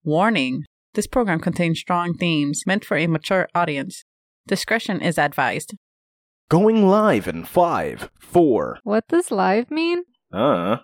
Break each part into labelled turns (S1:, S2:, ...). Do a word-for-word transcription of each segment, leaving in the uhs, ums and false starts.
S1: Warning: this program contains strong themes meant for a mature audience. Discretion is advised.
S2: Going live in five, four.
S3: What does live mean?
S2: Uh.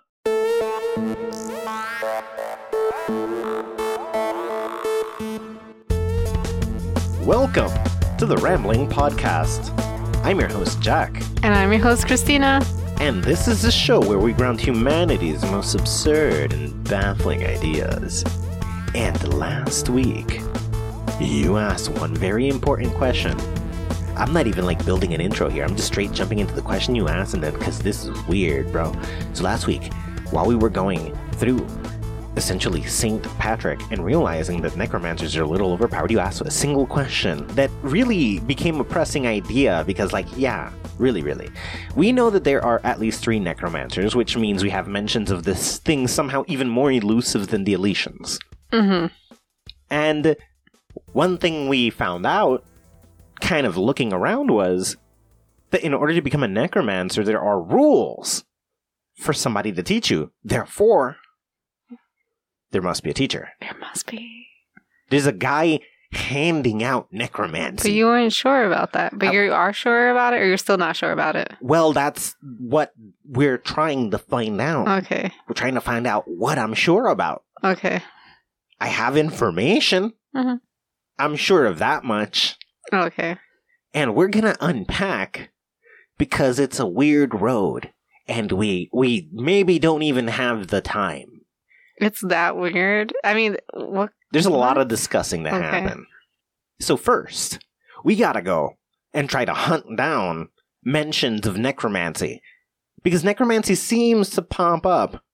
S2: Welcome to the Rambling Podcast. I'm your host, Jack.
S3: And I'm your host, Christina.
S2: And this is the show where we ground humanity's most absurd and baffling ideas. And last week, you asked one very important question. I'm not even like building an intro here. I'm just straight jumping into the question you asked, and then because this is weird, bro. So last week, while we were going through essentially Saint Patrick and realizing that necromancers are a little overpowered, you asked a single question that really became a pressing idea because, like, yeah, really, really. We know that there are at least three necromancers, which means we have mentions of this thing somehow even more elusive than the Elysians.
S3: Mm-hmm.
S2: And one thing we found out, kind of looking around, was that in order to become a necromancer, there are rules for somebody to teach you. Therefore, there must be a teacher.
S3: There must be.
S2: There's a guy handing out necromancy.
S3: But you weren't sure about that. But I, you are sure about it, or you're still not sure about it?
S2: Well, that's what we're trying to find out.
S3: Okay.
S2: We're trying to find out what I'm sure about.
S3: Okay.
S2: I have information.
S3: Mm-hmm.
S2: I'm sure of that much.
S3: Okay.
S2: And we're going to unpack because it's a weird road. And we we maybe don't even have the time.
S3: It's that weird? I mean, what?
S2: There's a
S3: what?
S2: lot of discussing to
S3: okay.
S2: happen. So first, we gotta go and try to hunt down mentions of necromancy. Because necromancy seems to pop up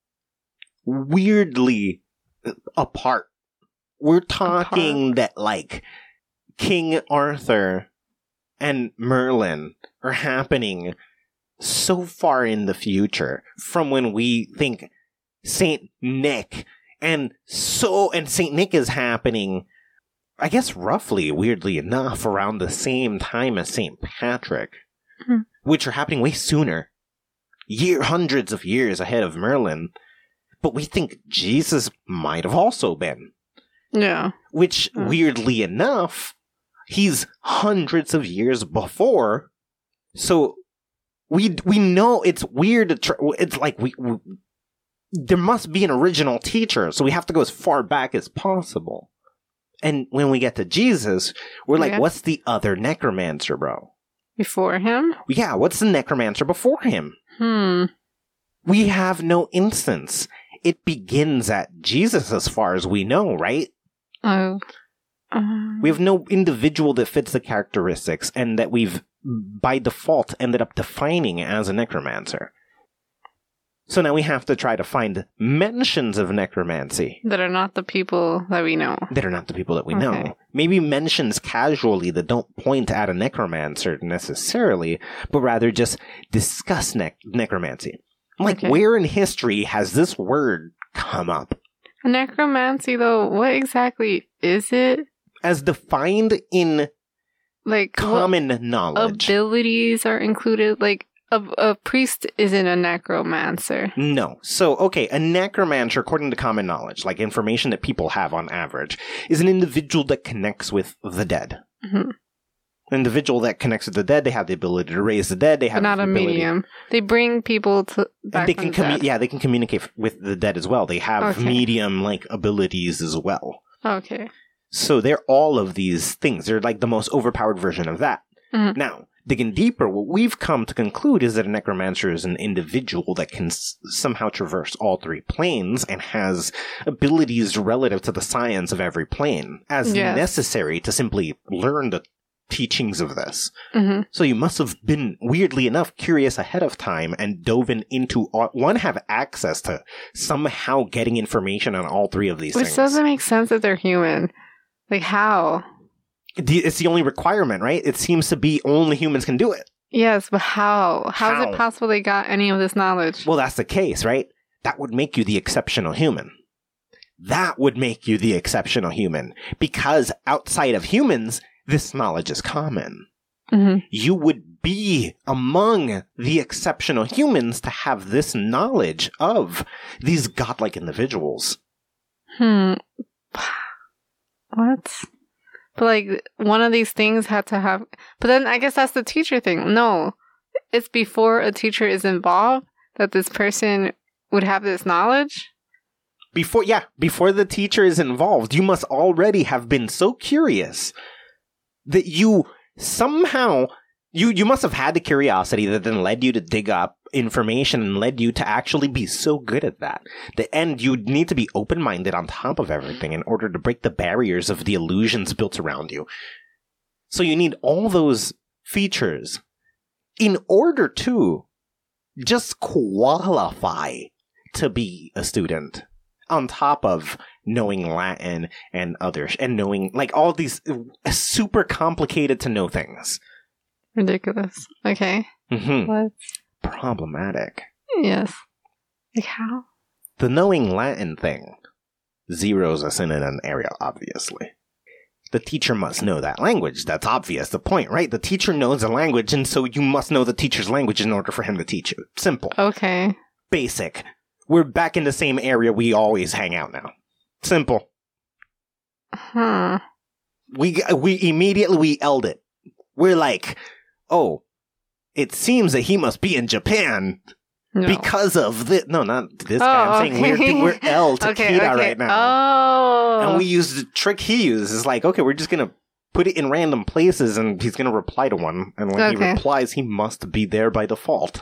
S2: weirdly apart. We're talking apart. That, like, King Arthur and Merlin are happening so far in the future from when we think Saint Nick, and so and Saint Nick is happening, I guess, roughly, weirdly enough, around the same time as Saint Patrick, mm-hmm. which are happening way sooner, year hundreds of years ahead of Merlin. But we think Jesus might have also been,
S3: yeah.
S2: Which, mm. weirdly enough, he's hundreds of years before. So we we know it's weird. To tr- it's like we. we There must be an original teacher, so we have to go as far back as possible. And when we get to Jesus, we're like, yeah. What's the other necromancer, bro?
S3: Before him?
S2: Yeah, what's the necromancer before him?
S3: Hmm.
S2: We have no instance. It begins at Jesus as far as we know, right?
S3: Oh. Um.
S2: We have no individual that fits the characteristics and that we've, by default, ended up defining as a necromancer. So now we have to try to find mentions of necromancy.
S3: That are not the people that we know.
S2: That are not the people that we
S3: okay.
S2: know. Maybe mentions casually that don't point at a necromancer necessarily, but rather just discuss ne- necromancy. Like, okay. Where in history has this word come up?
S3: Necromancy, though, what exactly is it?
S2: As defined in
S3: like
S2: common knowledge.
S3: Abilities are included, like... A, a priest isn't a necromancer.
S2: No. So, okay, a necromancer, according to common knowledge, like information that people have on average, is an individual that connects with the dead.
S3: Mm-hmm.
S2: An individual that connects with the dead, they have the ability to raise the dead. They have
S3: but not
S2: the
S3: a
S2: ability.
S3: medium. They bring people to back
S2: they
S3: from
S2: can
S3: the
S2: commu-
S3: dead.
S2: Yeah, they can communicate with the dead as well. They have
S3: okay.
S2: medium-like abilities as well.
S3: Okay.
S2: So they're all of these things. They're like the most overpowered version of that.
S3: Mm-hmm.
S2: Now, digging deeper, what we've come to conclude is that a necromancer is an individual that can s- somehow traverse all three planes and has abilities relative to the science of every plane, as
S3: yes.
S2: necessary to simply learn the teachings of this.
S3: Mm-hmm.
S2: So you must have been, weirdly enough, curious ahead of time and dove in into, all, one, have access to somehow getting information on all three of these
S3: Which
S2: things.
S3: Which doesn't make sense if they're human. Like, how?
S2: It's the only requirement, right? It seems to be only humans can do it.
S3: Yes, but how? How, how is it possible they got any of this knowledge?
S2: Well, that's the case, right? That would make you the exceptional human. That would make you the exceptional human. Because outside of humans, this knowledge is common.
S3: Mm-hmm.
S2: You would be among the exceptional humans to have this knowledge of these godlike individuals.
S3: Hmm. What? But like one of these things had to have. But then I guess that's the teacher thing. No, it's before a teacher is involved that this person would have this knowledge.
S2: Before, yeah, before the teacher is involved, you must already have been so curious that you somehow, you, you must have had the curiosity that then led you to dig up information and led you to actually be so good at that. The end, you need to be open-minded on top of everything in order to break the barriers of the illusions built around you. So you need all those features in order to just qualify to be a student. On top of knowing Latin and others, and knowing, like, all these super complicated to know things.
S3: Ridiculous. Okay.
S2: Mm-hmm.
S3: What?
S2: Problematic.
S3: Yes. Like how?
S2: The knowing Latin thing zeroes us in an area, obviously. The teacher must know that language. That's obvious. The point, right? The teacher knows the language, and so you must know the teacher's language in order for him to teach you. Simple.
S3: Okay.
S2: Basic. We're back in the same area we always hang out now. Simple.
S3: Huh.
S2: We we immediately we L'd it. We're like, oh, it seems that he must be in Japan
S3: No.
S2: because of this. No, not this
S3: Oh,
S2: guy. I'm saying
S3: okay.
S2: we're we're L to
S3: okay,
S2: Kira
S3: okay.
S2: right now,
S3: Oh.
S2: and we use the trick he uses. It's like, okay, we're just gonna put it in random places, and he's gonna reply to one, and when he
S3: Okay.
S2: replies, he must be there by default.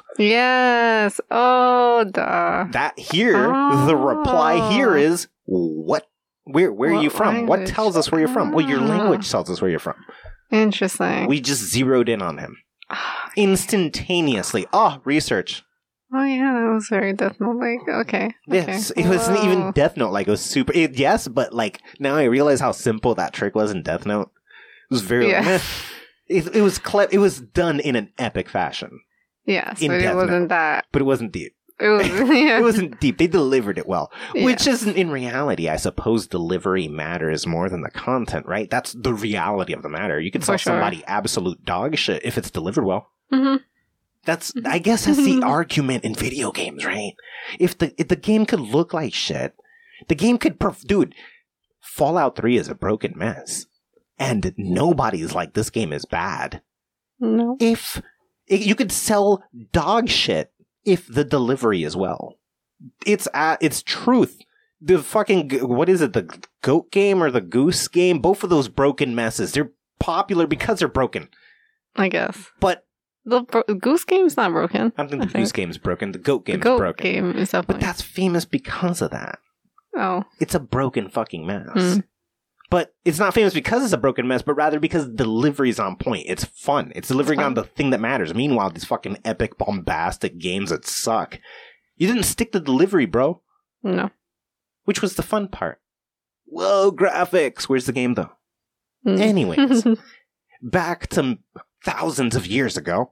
S3: Yes. Oh, duh.
S2: That here, the reply here is what? Where where are
S3: What
S2: you from? What
S3: language?
S2: tells us where you're from? Well, your
S3: Ah.
S2: language tells us where you're from.
S3: Interesting.
S2: We just zeroed in on him instantaneously. Oh, research.
S3: Oh, yeah, that was very Death Note like. Okay.
S2: Yes,
S3: okay.
S2: it wasn't
S3: Whoa.
S2: even Death Note. Like, it was super. It, yes, but like now I realize how simple that trick was in Death Note. It was very.
S3: Yeah.
S2: Meh. It, it was cle- It was done in an epic fashion,
S3: Yes,
S2: in
S3: but
S2: Death
S3: it wasn't
S2: Note.
S3: that.
S2: but it wasn't deep.
S3: It was. Yeah.
S2: It wasn't deep. They delivered it well, which
S3: Yeah.
S2: isn't in reality. I suppose delivery matters more than the content, right? That's the reality of the matter. You can
S3: For
S2: sell
S3: sure.
S2: somebody absolute dog shit if it's delivered well.
S3: Mhm.
S2: That's, I guess, that's the argument in video games, right? If the if the game could look like shit, the game could, perf- dude. Fallout three is a broken mess, and nobody's like, this game is bad.
S3: No.
S2: If it, you could sell dog shit, if the delivery is well, it's uh, it's truth. The fucking g- what is it? The goat game or the goose game? Both of those broken messes. They're popular because they're broken,
S3: I guess.
S2: but.
S3: The bro- Goose Game's not broken.
S2: I don't think
S3: I
S2: the
S3: think.
S2: goose game's broken. The goat
S3: The
S2: game's
S3: Goat
S2: broken.
S3: Game is
S2: But
S3: definitely.
S2: that's famous because of that.
S3: Oh.
S2: It's a broken fucking mess.
S3: Mm.
S2: But it's not famous because it's a broken mess, but rather because the delivery's on point. It's fun. It's delivering
S3: It's
S2: on
S3: fun.
S2: the thing that matters. Meanwhile, these fucking epic, bombastic games that suck. You didn't stick to delivery, bro.
S3: No.
S2: Which was the fun part. Whoa, graphics. Where's the game, though?
S3: Mm.
S2: Anyways, back to thousands of years ago.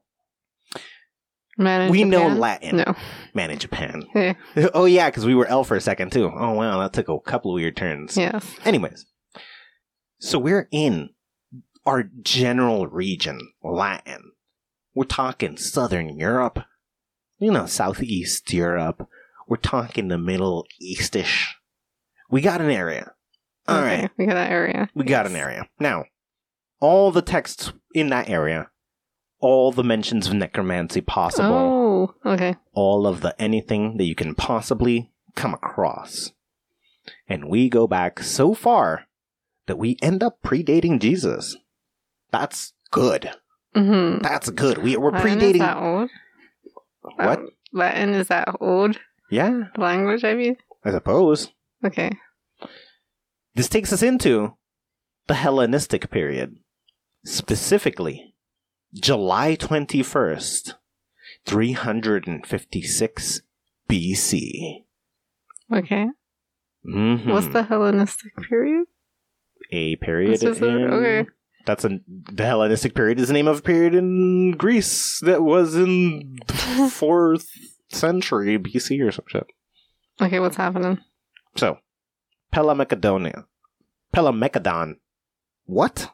S3: Man in
S2: We know
S3: Japan?
S2: Latin.
S3: No.
S2: Man in Japan.
S3: Yeah.
S2: Oh, yeah, because we were L for a second, too. Oh, wow, that took a couple of weird turns.
S3: Yes.
S2: Anyways, so we're in our general region, Latin. We're talking Southern Europe, you know, Southeast Europe. We're talking the Middle Eastish. We got an area. All
S3: Okay,
S2: right,
S3: we got that area.
S2: we got an area. Now, all the texts in that area, all the mentions of necromancy possible,
S3: Oh, okay.
S2: all of the anything that you can possibly come across. And we go back so far that we end up predating Jesus. That's good.
S3: Mm-hmm.
S2: That's good. We, we're
S3: Latin
S2: predating...
S3: is that old?
S2: What?
S3: Um, Latin is that old
S2: Yeah,
S3: language, I mean?
S2: I suppose.
S3: Okay.
S2: This takes us into the Hellenistic period. Specifically, July twenty-first, three hundred fifty-six B C.
S3: Okay.
S2: Mm-hmm.
S3: What's the Hellenistic period?
S2: A period
S3: This is a-
S2: in...
S3: okay.
S2: That's a... The Hellenistic period is the name of a period in Greece that was in the fourth century B C or some shit.
S3: Okay, what's happening?
S2: So, Pelamecdonia. Pelamecdon. What?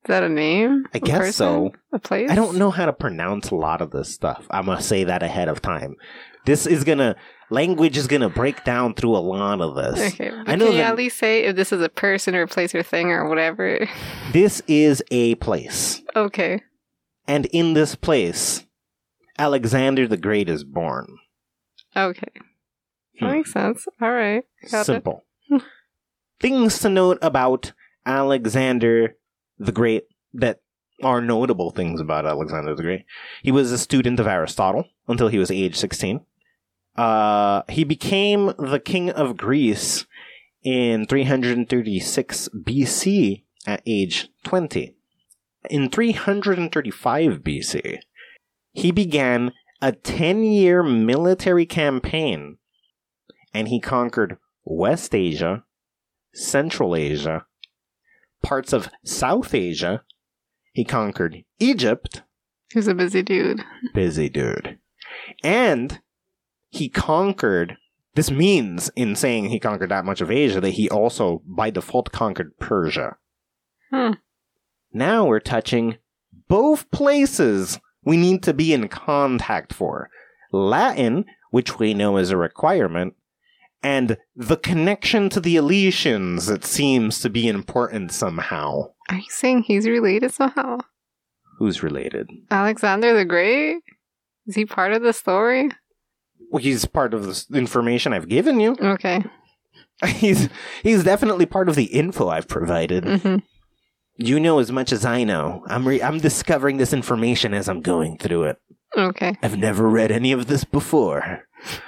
S3: Is that a name?
S2: I
S3: A
S2: guess
S3: person?
S2: so.
S3: A place?
S2: I don't know how to pronounce a lot of this stuff. I'm going to say that ahead of time. This is going to, language is going to break down through a lot of this.
S3: Okay. But
S2: I know
S3: can you
S2: that
S3: at least say if this is a person or a place or thing or whatever?
S2: this is a place.
S3: Okay.
S2: And in this place, Alexander the Great is born.
S3: Okay. That
S2: Hmm.
S3: makes sense. All right. Got
S2: Simple. Things to note about Alexander the Great that are notable things about Alexander the Great. He was a student of Aristotle until he was age sixteen. Uh, he became the king of Greece in three hundred thirty-six B C at age twenty. In three hundred thirty-five B C, he began a ten-year military campaign, and he conquered West Asia, Central Asia, parts of South Asia. He conquered Egypt.
S3: He's a busy dude.
S2: Busy dude. And he conquered, this means, in saying he conquered that much of Asia, that he also, by default, conquered Persia.
S3: Hmm.
S2: Now we're touching both places we need to be in contact for. Latin, which we know is a requirement, and the connection to the Elysians that seems to be important somehow.
S3: Are you saying he's related somehow?
S2: Who's related?
S3: Alexander the Great? Is he part of the story?
S2: Well, he's part of the information I've given you.
S3: Okay.
S2: He's he's definitely part of the info I've provided.
S3: Mm-hmm.
S2: You know as much as I know. I'm re- I'm discovering this information as I'm going through it.
S3: Okay.
S2: I've never read any of this before.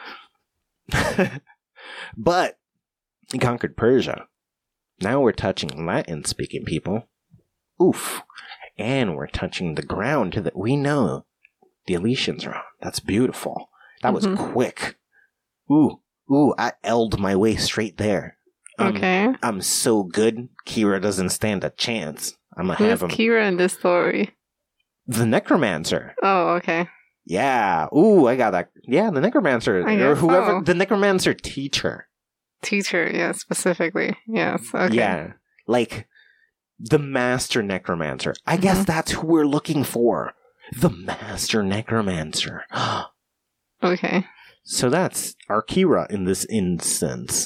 S2: But he conquered Persia. Now we're touching Latin-speaking people. Oof. And we're touching the ground that we know the Elysians are on. That's beautiful. That was
S3: Mhm.
S2: quick. Ooh. Ooh, I L'd my way straight there. Um,
S3: Okay.
S2: I'm so good, Kira doesn't stand a chance. I'm gonna
S3: Who's
S2: have him.
S3: Kira in this story?
S2: The Necromancer.
S3: Oh, okay.
S2: Yeah. Ooh, I got that. Yeah, the Necromancer.
S3: I
S2: Or
S3: guess
S2: whoever.
S3: so.
S2: The Necromancer teacher.
S3: Teacher, yeah, specifically. Yes. Okay.
S2: Yeah. Like, the Master Necromancer. I guess
S3: Mhm.
S2: that's who we're looking for. The Master Necromancer.
S3: Okay.
S2: So that's our Kira in this instance.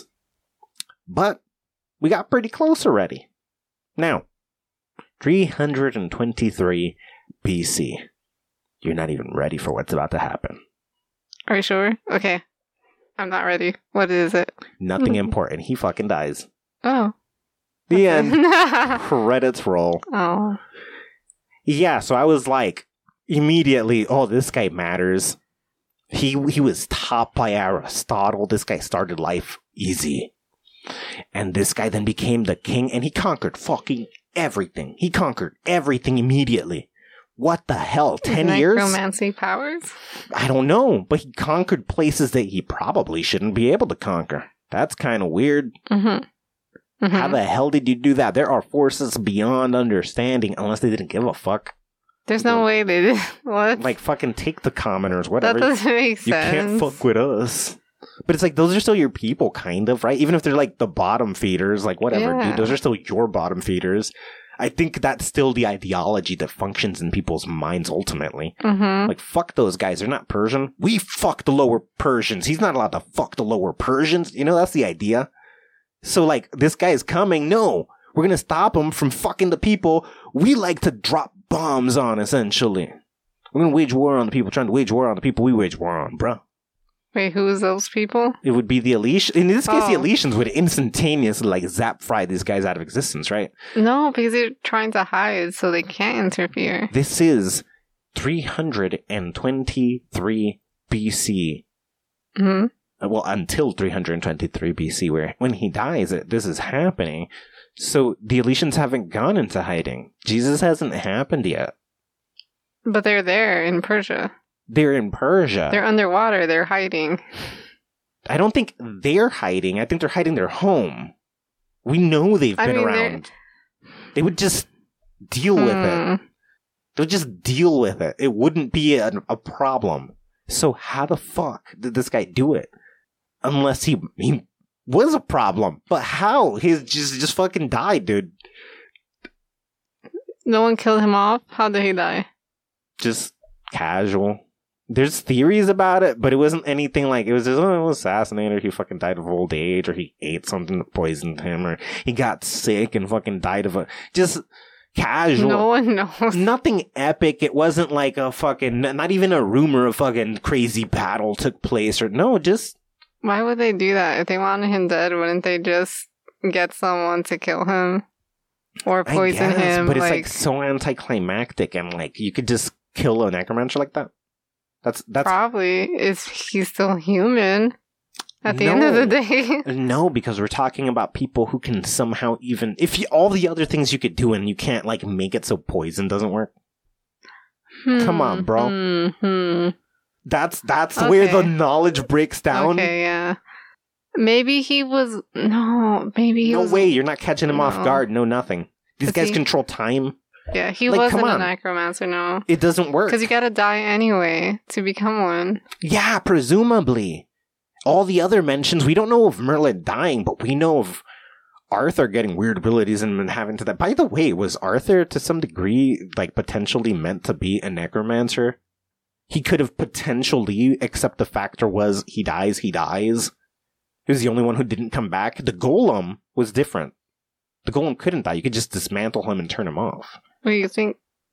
S2: But we got pretty close already. Now, three hundred twenty-three B C. You're not even ready for what's about to happen.
S3: Are you sure? Okay. I'm not ready. What is it?
S2: Nothing important. He fucking dies.
S3: Oh.
S2: The end. Credits roll.
S3: Oh.
S2: Yeah, so I was like, immediately, oh, this guy matters. He he was taught by Aristotle. This guy started life easy. And this guy then became the king, and he conquered fucking everything. He conquered everything immediately. What the hell? Ten years?
S3: Necromancy powers?
S2: I don't know, but he conquered places that he probably shouldn't be able to conquer. That's kind of weird.
S3: Mm-hmm. Mm-hmm.
S2: How the hell did you do that? There are forces beyond understanding, unless they didn't give a fuck.
S3: There's no way they did. What?
S2: Like, fucking take the commoners,
S3: that
S2: whatever.
S3: doesn't make sense.
S2: You can't fuck with us. But it's like, those are still your people, kind of, right? Even if they're like the bottom feeders, like whatever,
S3: Yeah.
S2: dude. Those are still your bottom feeders. I think that's still the ideology that functions in people's minds ultimately.
S3: Mm-hmm.
S2: Like, fuck those guys. They're not Persian. We fuck the lower Persians. He's not allowed to fuck the lower Persians. You know, that's the idea. So, like, this guy is coming. No, we're going to stop him from fucking the people we like to drop bombs on, essentially. We're going to wage war on the people trying to wage war on the people we wage war on, bruh.
S3: Wait, who's those people?
S2: It would be the Elysians. In this case, the
S3: Oh.
S2: Elysians would instantaneously, like, zap fry these guys out of existence, right?
S3: No, because they're trying to hide so they can't interfere.
S2: This is three hundred twenty-three B C.
S3: Hmm.
S2: Uh, Well, until three hundred twenty-three B C, where when he dies, it, this is happening. So the Elysians haven't gone into hiding. Jesus hasn't happened yet.
S3: But they're there in Persia.
S2: They're in Persia.
S3: They're underwater. They're hiding.
S2: I don't think they're hiding. I think they're hiding their home. We know they've
S3: I
S2: been
S3: mean,
S2: around. They would just deal with it.
S3: Hmm.
S2: They would just deal with it. It wouldn't be a, a problem. So how the fuck did this guy do it? Unless he he was a problem. But how? He's just just fucking died, dude.
S3: No one killed him off? How did he die?
S2: Just casual. There's theories about it, but it wasn't anything like, it was just, oh, it was assassinated, he fucking died of old age, or he ate something that poisoned him, or he got sick and fucking died of a, just casual.
S3: No one knows.
S2: Nothing epic. It wasn't like a fucking, not even a rumor of fucking crazy battle took place, or no, just.
S3: Why would they do that? If they wanted him dead, wouldn't they just get someone to kill him? Or poison
S2: I guess,
S3: him?
S2: But it's
S3: like,
S2: like so anticlimactic, and like, you could just kill a necromancer like that. That's that's
S3: probably. Is he still human at the no, end of the day?
S2: No, because we're talking about people who can somehow even, if you, all the other things you could do and you can't like make it so poison doesn't work. Hmm, Come on, bro.
S3: Hmm, hmm.
S2: That's that's
S3: okay.
S2: where the knowledge breaks down.
S3: Okay, yeah. Maybe he was no. Maybe he
S2: no
S3: was.
S2: way. You're not catching him no. off guard. No, nothing. These
S3: Is
S2: guys
S3: he...
S2: control time.
S3: Yeah, he
S2: like,
S3: wasn't a necromancer, no.
S2: It doesn't work.
S3: Because you gotta die anyway to become one.
S2: Yeah, presumably. All the other mentions, we don't know of Merlin dying, but we know of Arthur getting weird abilities and having to that. By the way, was Arthur to some degree, like, potentially meant to be a necromancer? He could have potentially, except the factor was he dies, he dies. He was the only one who didn't come back. The Golem was different. The Golem couldn't die. You could just dismantle him and turn him off.
S3: What do you think?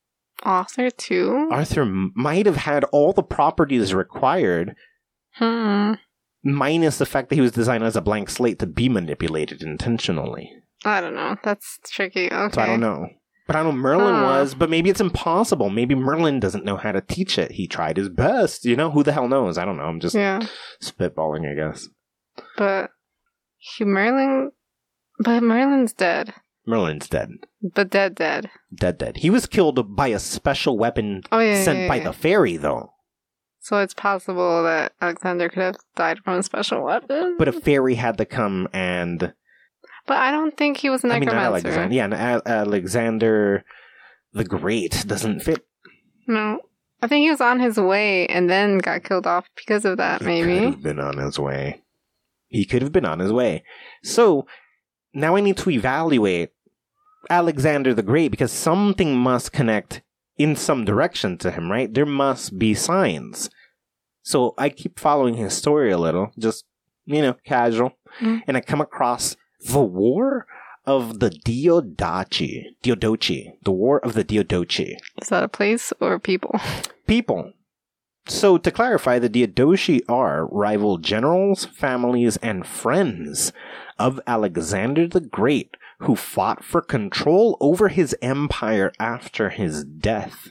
S3: Arthur too?
S2: Arthur m- might have had all the properties required,
S3: hmm.
S2: minus the fact that he was designed as a blank slate to be manipulated intentionally.
S3: I don't know. That's tricky. Okay.
S2: So I don't know. But I know Merlin huh. was, but maybe it's impossible. Maybe Merlin doesn't know how to teach it. He tried his best. You know, who the hell knows? I don't know. I'm just
S3: yeah.
S2: spitballing, I guess.
S3: But he, Merlin... But Merlin's dead.
S2: Merlin's dead.
S3: But dead, dead.
S2: Dead, dead. He was killed by a special weapon
S3: oh, yeah,
S2: sent
S3: yeah, yeah,
S2: by
S3: yeah.
S2: the fairy, though.
S3: So it's possible that Alexander could have died from a special weapon?
S2: But a fairy had to come and...
S3: But I don't think he was a necromancer.
S2: I mean, not Alexander. Yeah, and A- Alexander the Great doesn't fit.
S3: No. I think he was on his way and then got killed off because of that,
S2: he
S3: maybe.
S2: He could have been on his way. He could have been on his way. So... Now I need to evaluate Alexander the Great because something must connect in some direction to him, right? There must be signs. So I keep following his story a little, just, you know, casual. Mm. And I come across the War of the Diadochi. Diadochi. The War of the Diadochi.
S3: Is that a place or people?
S2: People. So to clarify, the Diadochi are rival generals, families, and friends of Alexander the Great, who fought for control over his empire after his death.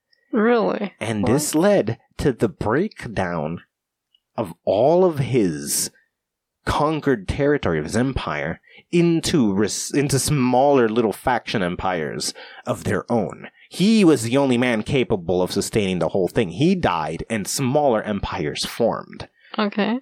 S3: Really?
S2: And
S3: what?
S2: This led to the breakdown of all of his conquered territory of his empire into res- into smaller little faction empires of their own. He was the only man capable of sustaining the whole thing. He died, and smaller empires formed.
S3: Okay.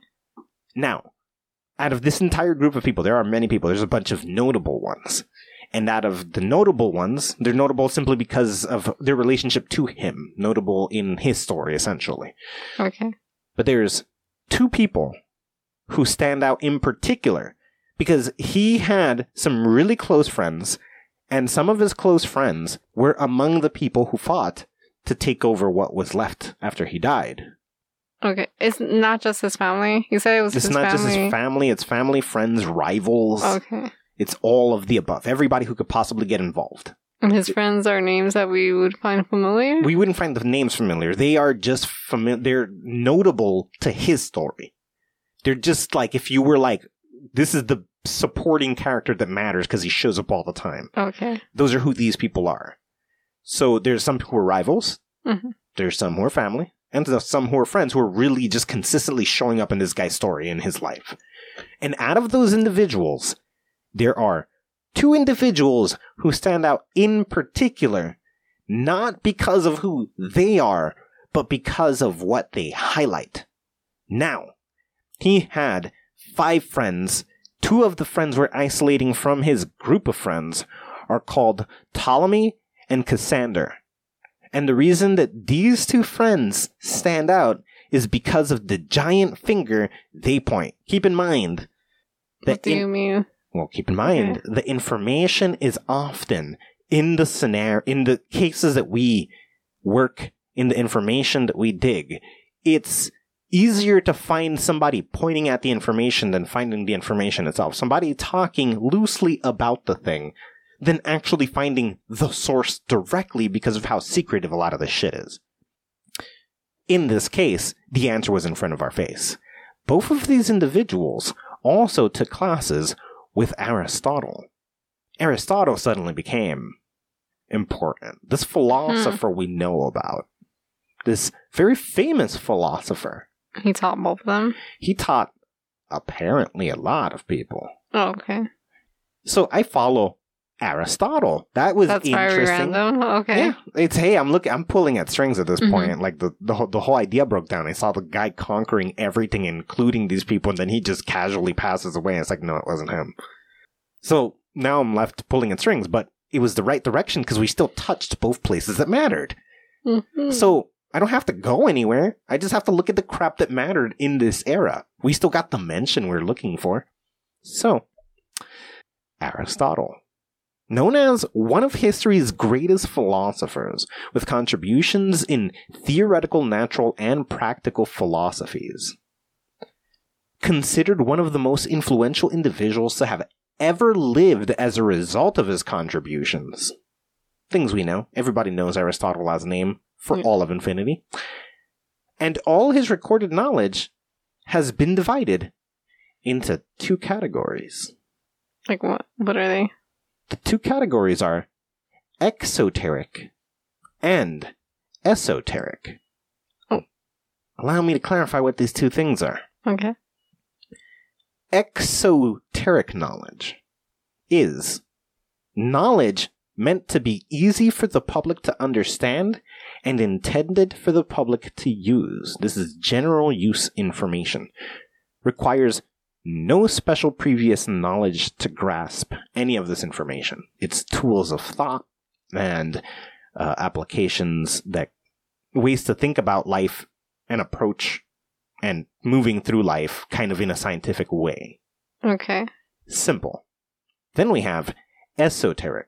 S2: Now, out of this entire group of people, there are many people. There's a bunch of notable ones. And out of the notable ones, they're notable simply because of their relationship to him. Notable in his story, essentially.
S3: Okay.
S2: But there's two people who stand out in particular because he had some really close friends, and some of his close friends were among the people who fought to take over what was left after he died.
S3: Okay, it's not just his family? You said it was
S2: it's
S3: his
S2: family? It's not
S3: family.
S2: just his family, it's family, friends, rivals.
S3: Okay.
S2: It's all of the above. Everybody who could possibly get involved.
S3: And his friends are names that we would find familiar?
S2: We wouldn't find the names familiar. They are just familiar. They're notable to his story. They're just like, if you were like, this is the supporting character that matters because he shows up all the time.
S3: Okay.
S2: Those are who these people are. So there's some who are rivals.
S3: Mm-hmm.
S2: There's some who are family. And there's some who are friends who are really just consistently showing up in this guy's story in his life. And out of those individuals, there are two individuals who stand out in particular, not because of who they are, but because of what they highlight. Now, he had five friends. Two of the friends we're isolating from his group of friends are called Ptolemy and Cassander. And the reason that these two friends stand out is because of the giant finger they point. Keep in mind that...
S3: What do
S2: in-
S3: you mean?
S2: Well, keep in mind,
S3: Okay.
S2: the information is often in the scenario, in the cases that we work, in the information that we dig, it's easier to find somebody pointing at the information than finding the information itself. Somebody talking loosely about the thing than actually finding the source directly because of how secretive a lot of this shit is. In this case, the answer was in front of our face. Both of these individuals also took classes with Aristotle. Aristotle suddenly became important. This philosopher hmm. we know about. This very famous philosopher.
S3: He taught both of them?
S2: He taught, apparently, a lot of people.
S3: Oh, okay.
S2: So I follow Aristotle. That was
S3: That's
S2: interesting.
S3: That's very random. Okay.
S2: Yeah, it's hey, I'm looking, I'm pulling at strings at this
S3: mm-hmm.
S2: point. Like the the whole, the whole idea broke down. I saw the guy conquering everything, including these people, and then he just casually passes away. And it's like, no, it wasn't him. So now I'm left pulling at strings, but it was the right direction because we still touched both places that mattered.
S3: Mm-hmm.
S2: So I don't have to go anywhere. I just have to look at the crap that mattered in this era. We still got the mention we're looking for. So, Aristotle. Known as one of history's greatest philosophers, with contributions in theoretical, natural, and practical philosophies. Considered one of the most influential individuals to have ever lived as a result of his contributions. Things we know. Everybody knows Aristotle as a name for yeah. all of infinity. And all his recorded knowledge has been divided into two categories.
S3: Like what? What are they?
S2: The two categories are exoteric and esoteric.
S3: Oh.
S2: Allow me to clarify what these two things are.
S3: Okay.
S2: Exoteric knowledge is knowledge meant to be easy for the public to understand and intended for the public to use. This is general use information. Requires no special previous knowledge to grasp any of this information. It's tools of thought and uh, applications that ways to think about life and approach and moving through life kind of in a scientific way.
S3: Okay.
S2: Simple. Then we have esoteric.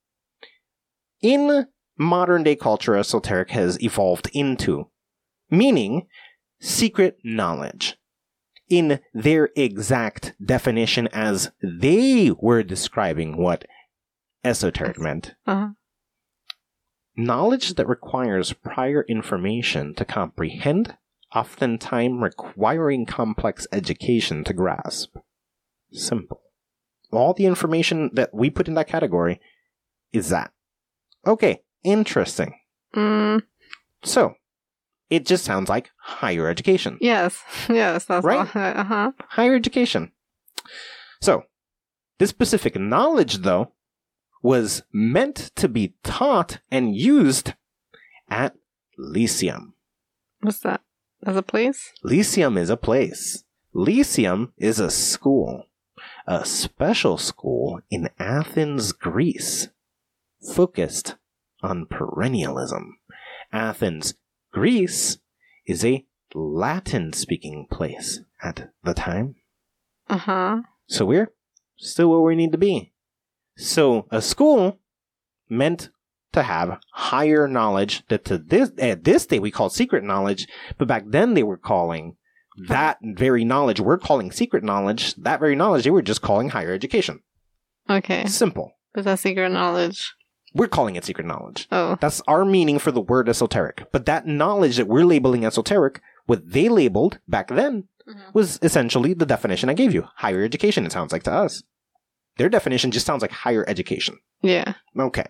S2: In modern day culture, esoteric has evolved into meaning secret knowledge. In their exact definition as they were describing what esoteric meant.
S3: Uh-huh.
S2: Knowledge that requires prior information to comprehend, oftentimes requiring complex education to grasp. Simple. All the information that we put in that category is that. Okay, interesting.
S3: Mm.
S2: So, it just sounds like higher education.
S3: Yes, yes, that's
S2: right.
S3: All. Uh-huh.
S2: Higher education. So, this specific knowledge, though, was meant to be taught and used at Lyceum.
S3: What's that? As a place?
S2: Lyceum is a place. Lyceum is a school. A special school in Athens, Greece. Focused on perennialism. Athens, Greece is a Latin-speaking place at the time.
S3: Uh-huh.
S2: So we're still where we need to be. So a school meant to have higher knowledge that to this at this day we call secret knowledge, but back then they were calling that very knowledge we're calling secret knowledge, that very knowledge they were just calling higher education.
S3: Okay.
S2: Simple.
S3: But that's secret knowledge.
S2: We're calling it secret knowledge.
S3: Oh.
S2: That's our meaning for the word esoteric. But that knowledge that we're labeling esoteric, what they labeled back then, mm-hmm. was essentially the definition I gave you. Higher education, it sounds like to us. Their definition just sounds like higher education.
S3: Yeah.
S2: Okay.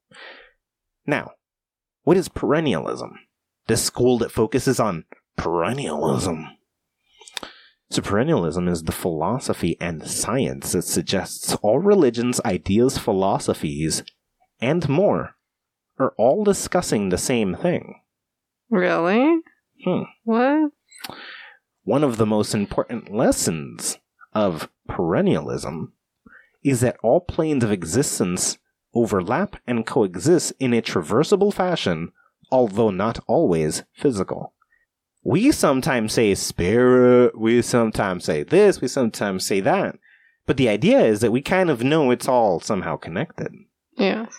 S2: Now, what is perennialism? This school that focuses on perennialism. So perennialism is the philosophy and science that suggests all religions, ideas, philosophies, and more are all discussing the same thing.
S3: Really?
S2: Hmm.
S3: What?
S2: One of the most important lessons of perennialism is that all planes of existence overlap and coexist in a traversable fashion, although not always physical. We sometimes say spirit, we sometimes say this, we sometimes say that, but the idea is that we kind of know it's all somehow connected.
S3: Yeah.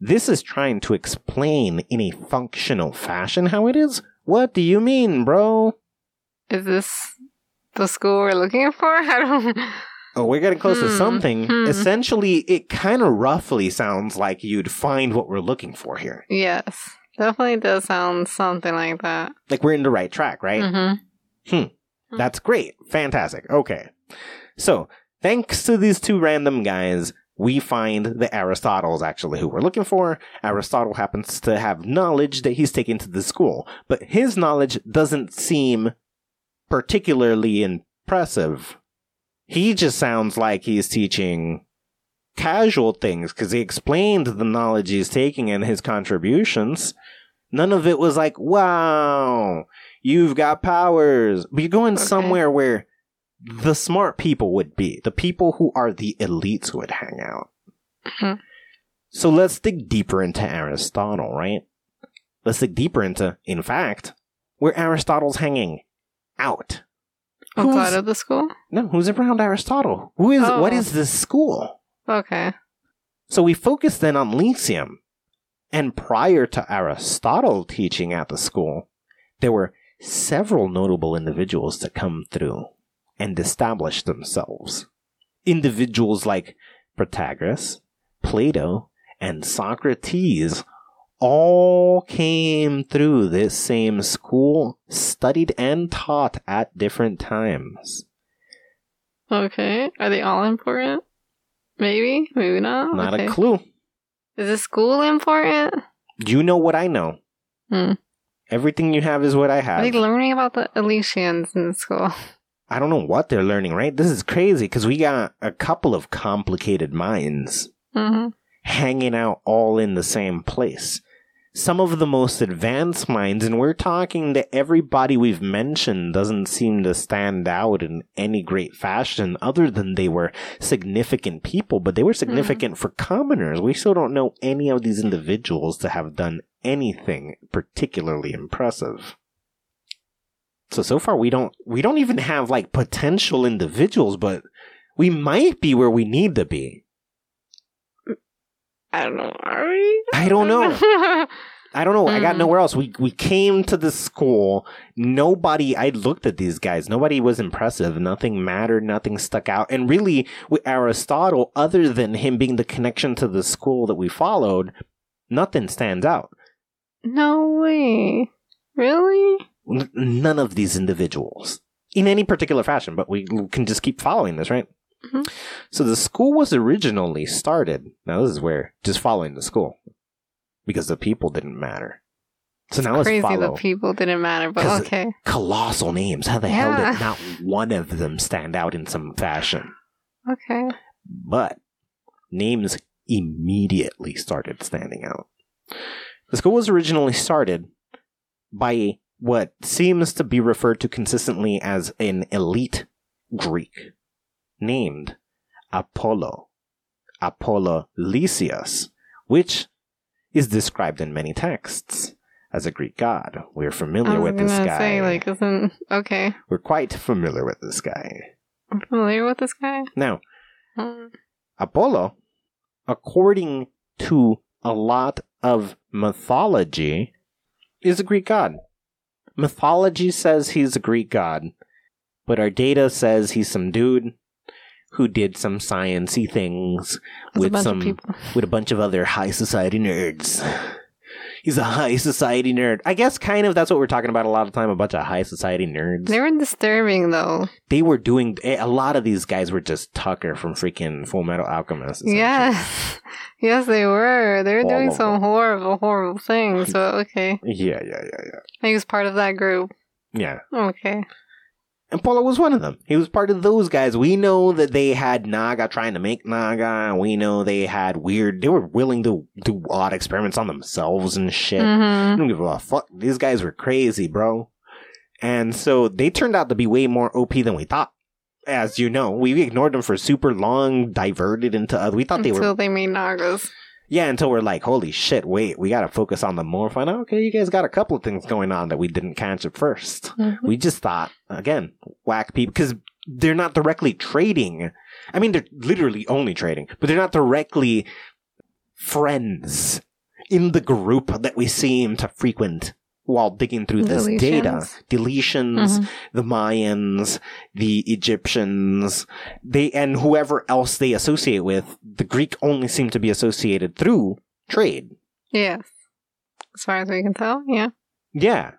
S2: This is trying to explain in a functional fashion how it is. What do you mean, bro?
S3: Is this the school we're looking for? I don't...
S2: Oh, we're getting close
S3: hmm.
S2: to something.
S3: Hmm.
S2: Essentially, it kind of roughly sounds like you'd find what we're looking for here.
S3: Yes. Definitely does sound something like that.
S2: Like we're in the right track, right?
S3: Mm-hmm.
S2: Hmm. That's great. Fantastic. Okay. So, thanks to these two random guys, we find that Aristotle is actually who we're looking for. Aristotle happens to have knowledge that he's taken to the school, but his knowledge doesn't seem particularly impressive. He just sounds like he's teaching casual things because he explained the knowledge he's taking and his contributions. None of it was like, wow, you've got powers. But you're going okay. somewhere where the smart people would be. The people who are the elites would hang out. Mm-hmm. So let's dig deeper into Aristotle, right? Let's dig deeper into, in fact, where Aristotle's hanging out.
S3: Outside
S2: who's,
S3: of the school?
S2: No, who's around Aristotle? Who is?
S3: Oh.
S2: What is this school?
S3: Okay.
S2: So we focus then on Lyceum. And prior to Aristotle teaching at the school, there were several notable individuals to come through and establish themselves. Individuals like Protagoras, Plato, and Socrates all came through this same school, studied and taught at different times.
S3: Okay. Are they all important? Maybe, maybe not.
S2: Not
S3: okay.
S2: a clue.
S3: Is the school important?
S2: You know what I know.
S3: Hmm.
S2: Everything you have is what I have.
S3: Are they learning about the Elysians in school?
S2: I don't know what they're learning, right? This is crazy because we got a couple of complicated minds
S3: mm-hmm.
S2: hanging out all in the same place. Some of the most advanced minds, and we're talking that everybody we've mentioned doesn't seem to stand out in any great fashion other than they were significant people, but they were significant mm-hmm. for commoners. We still don't know any of these individuals to have done anything particularly impressive. So, so far we don't, we don't even have like potential individuals, but we might be where we need to be.
S3: I don't know. Are we?
S2: I don't know. I don't know. Mm. I got nowhere else. We we came to the school. Nobody, I looked at these guys. Nobody was impressive. Nothing mattered. Nothing stuck out. And really, with Aristotle, other than him being the connection to the school that we followed, nothing stands out.
S3: No way. Really?
S2: N- none of these individuals. In any particular fashion, but we can just keep following this, right? Mm-hmm. So the school was originally started. Now this is where just following the school because the people didn't matter. So
S3: it's
S2: now let's
S3: crazy
S2: follow.
S3: the people didn't matter, but okay.
S2: Colossal names. How the
S3: yeah.
S2: hell did not one of them stand out in some fashion?
S3: Okay.
S2: But names immediately started standing out. The school was originally started by what seems to be referred to consistently as an elite Greek named Apollo, Apollo Lysias, which is described in many texts as a Greek god. We're familiar with this guy.
S3: Say, like, isn't okay.
S2: We're quite familiar with this guy.
S3: I'm familiar with this guy.
S2: Now,
S3: um.
S2: Apollo, according to a lot of mythology, is a Greek god. Mythology says he's a Greek god, but our data says he's some dude who did some sciencey things with some with a bunch of other high society nerds. He's a high society nerd. I guess kind of that's what we're talking about a lot of the time, a bunch of high society nerds.
S3: They were disturbing though.
S2: They were doing a lot of these guys were just Tucker from freaking Full Metal Alchemist.
S3: Yes. Yes, they were. They were All doing some them. horrible, horrible things, but okay.
S2: Yeah, yeah, yeah, yeah.
S3: He was part of that group.
S2: Yeah.
S3: Okay.
S2: And Paulo was one of them. He was part of those guys. We know that they had Naga trying to make Naga. We know they had weird... They were willing to do odd experiments on themselves and shit.
S3: Mm-hmm.
S2: I don't give a fuck. These guys were crazy, bro. And so they turned out to be way more O P than we thought. As you know, we ignored them for super long, diverted into other... We thought
S3: until
S2: they were...
S3: Until they made Nagas.
S2: Yeah, until we're like, holy shit, wait, we gotta focus on the more fun. Okay, you guys got a couple of things going on that we didn't catch at first. Mm-hmm. We just thought, again, whack people, because they're not directly trading. I mean, they're literally only trading, but they're not directly friends in the group that we seem to frequent while digging through this
S3: Deletions.
S2: data. Deletions,
S3: Mhm.
S2: the Mayans, the Egyptians, they and whoever else they associate with, the Greek only seem to be associated through trade.
S3: Yes. As far as we can tell, yeah.
S2: Yeah.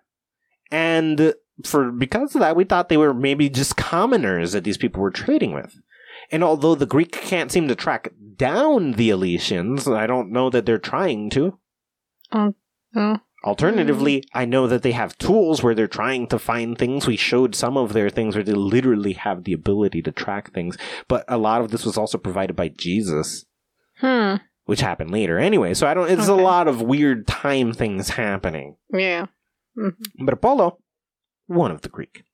S2: And for because of that, we thought they were maybe just commoners that these people were trading with. And although the Greek can't seem to track down the Elysians, I don't know that they're trying to.
S3: Oh, oh.
S2: Alternatively, I know that they have tools where they're trying to find things. We showed some of their things where they literally have the ability to track things. But a lot of this was also provided by Jesus,
S3: Hmm.
S2: which happened later anyway. So I don't, it's
S3: Okay.
S2: a lot of weird time things happening.
S3: Yeah. Mhm.
S2: But Apollo, one of the Greek.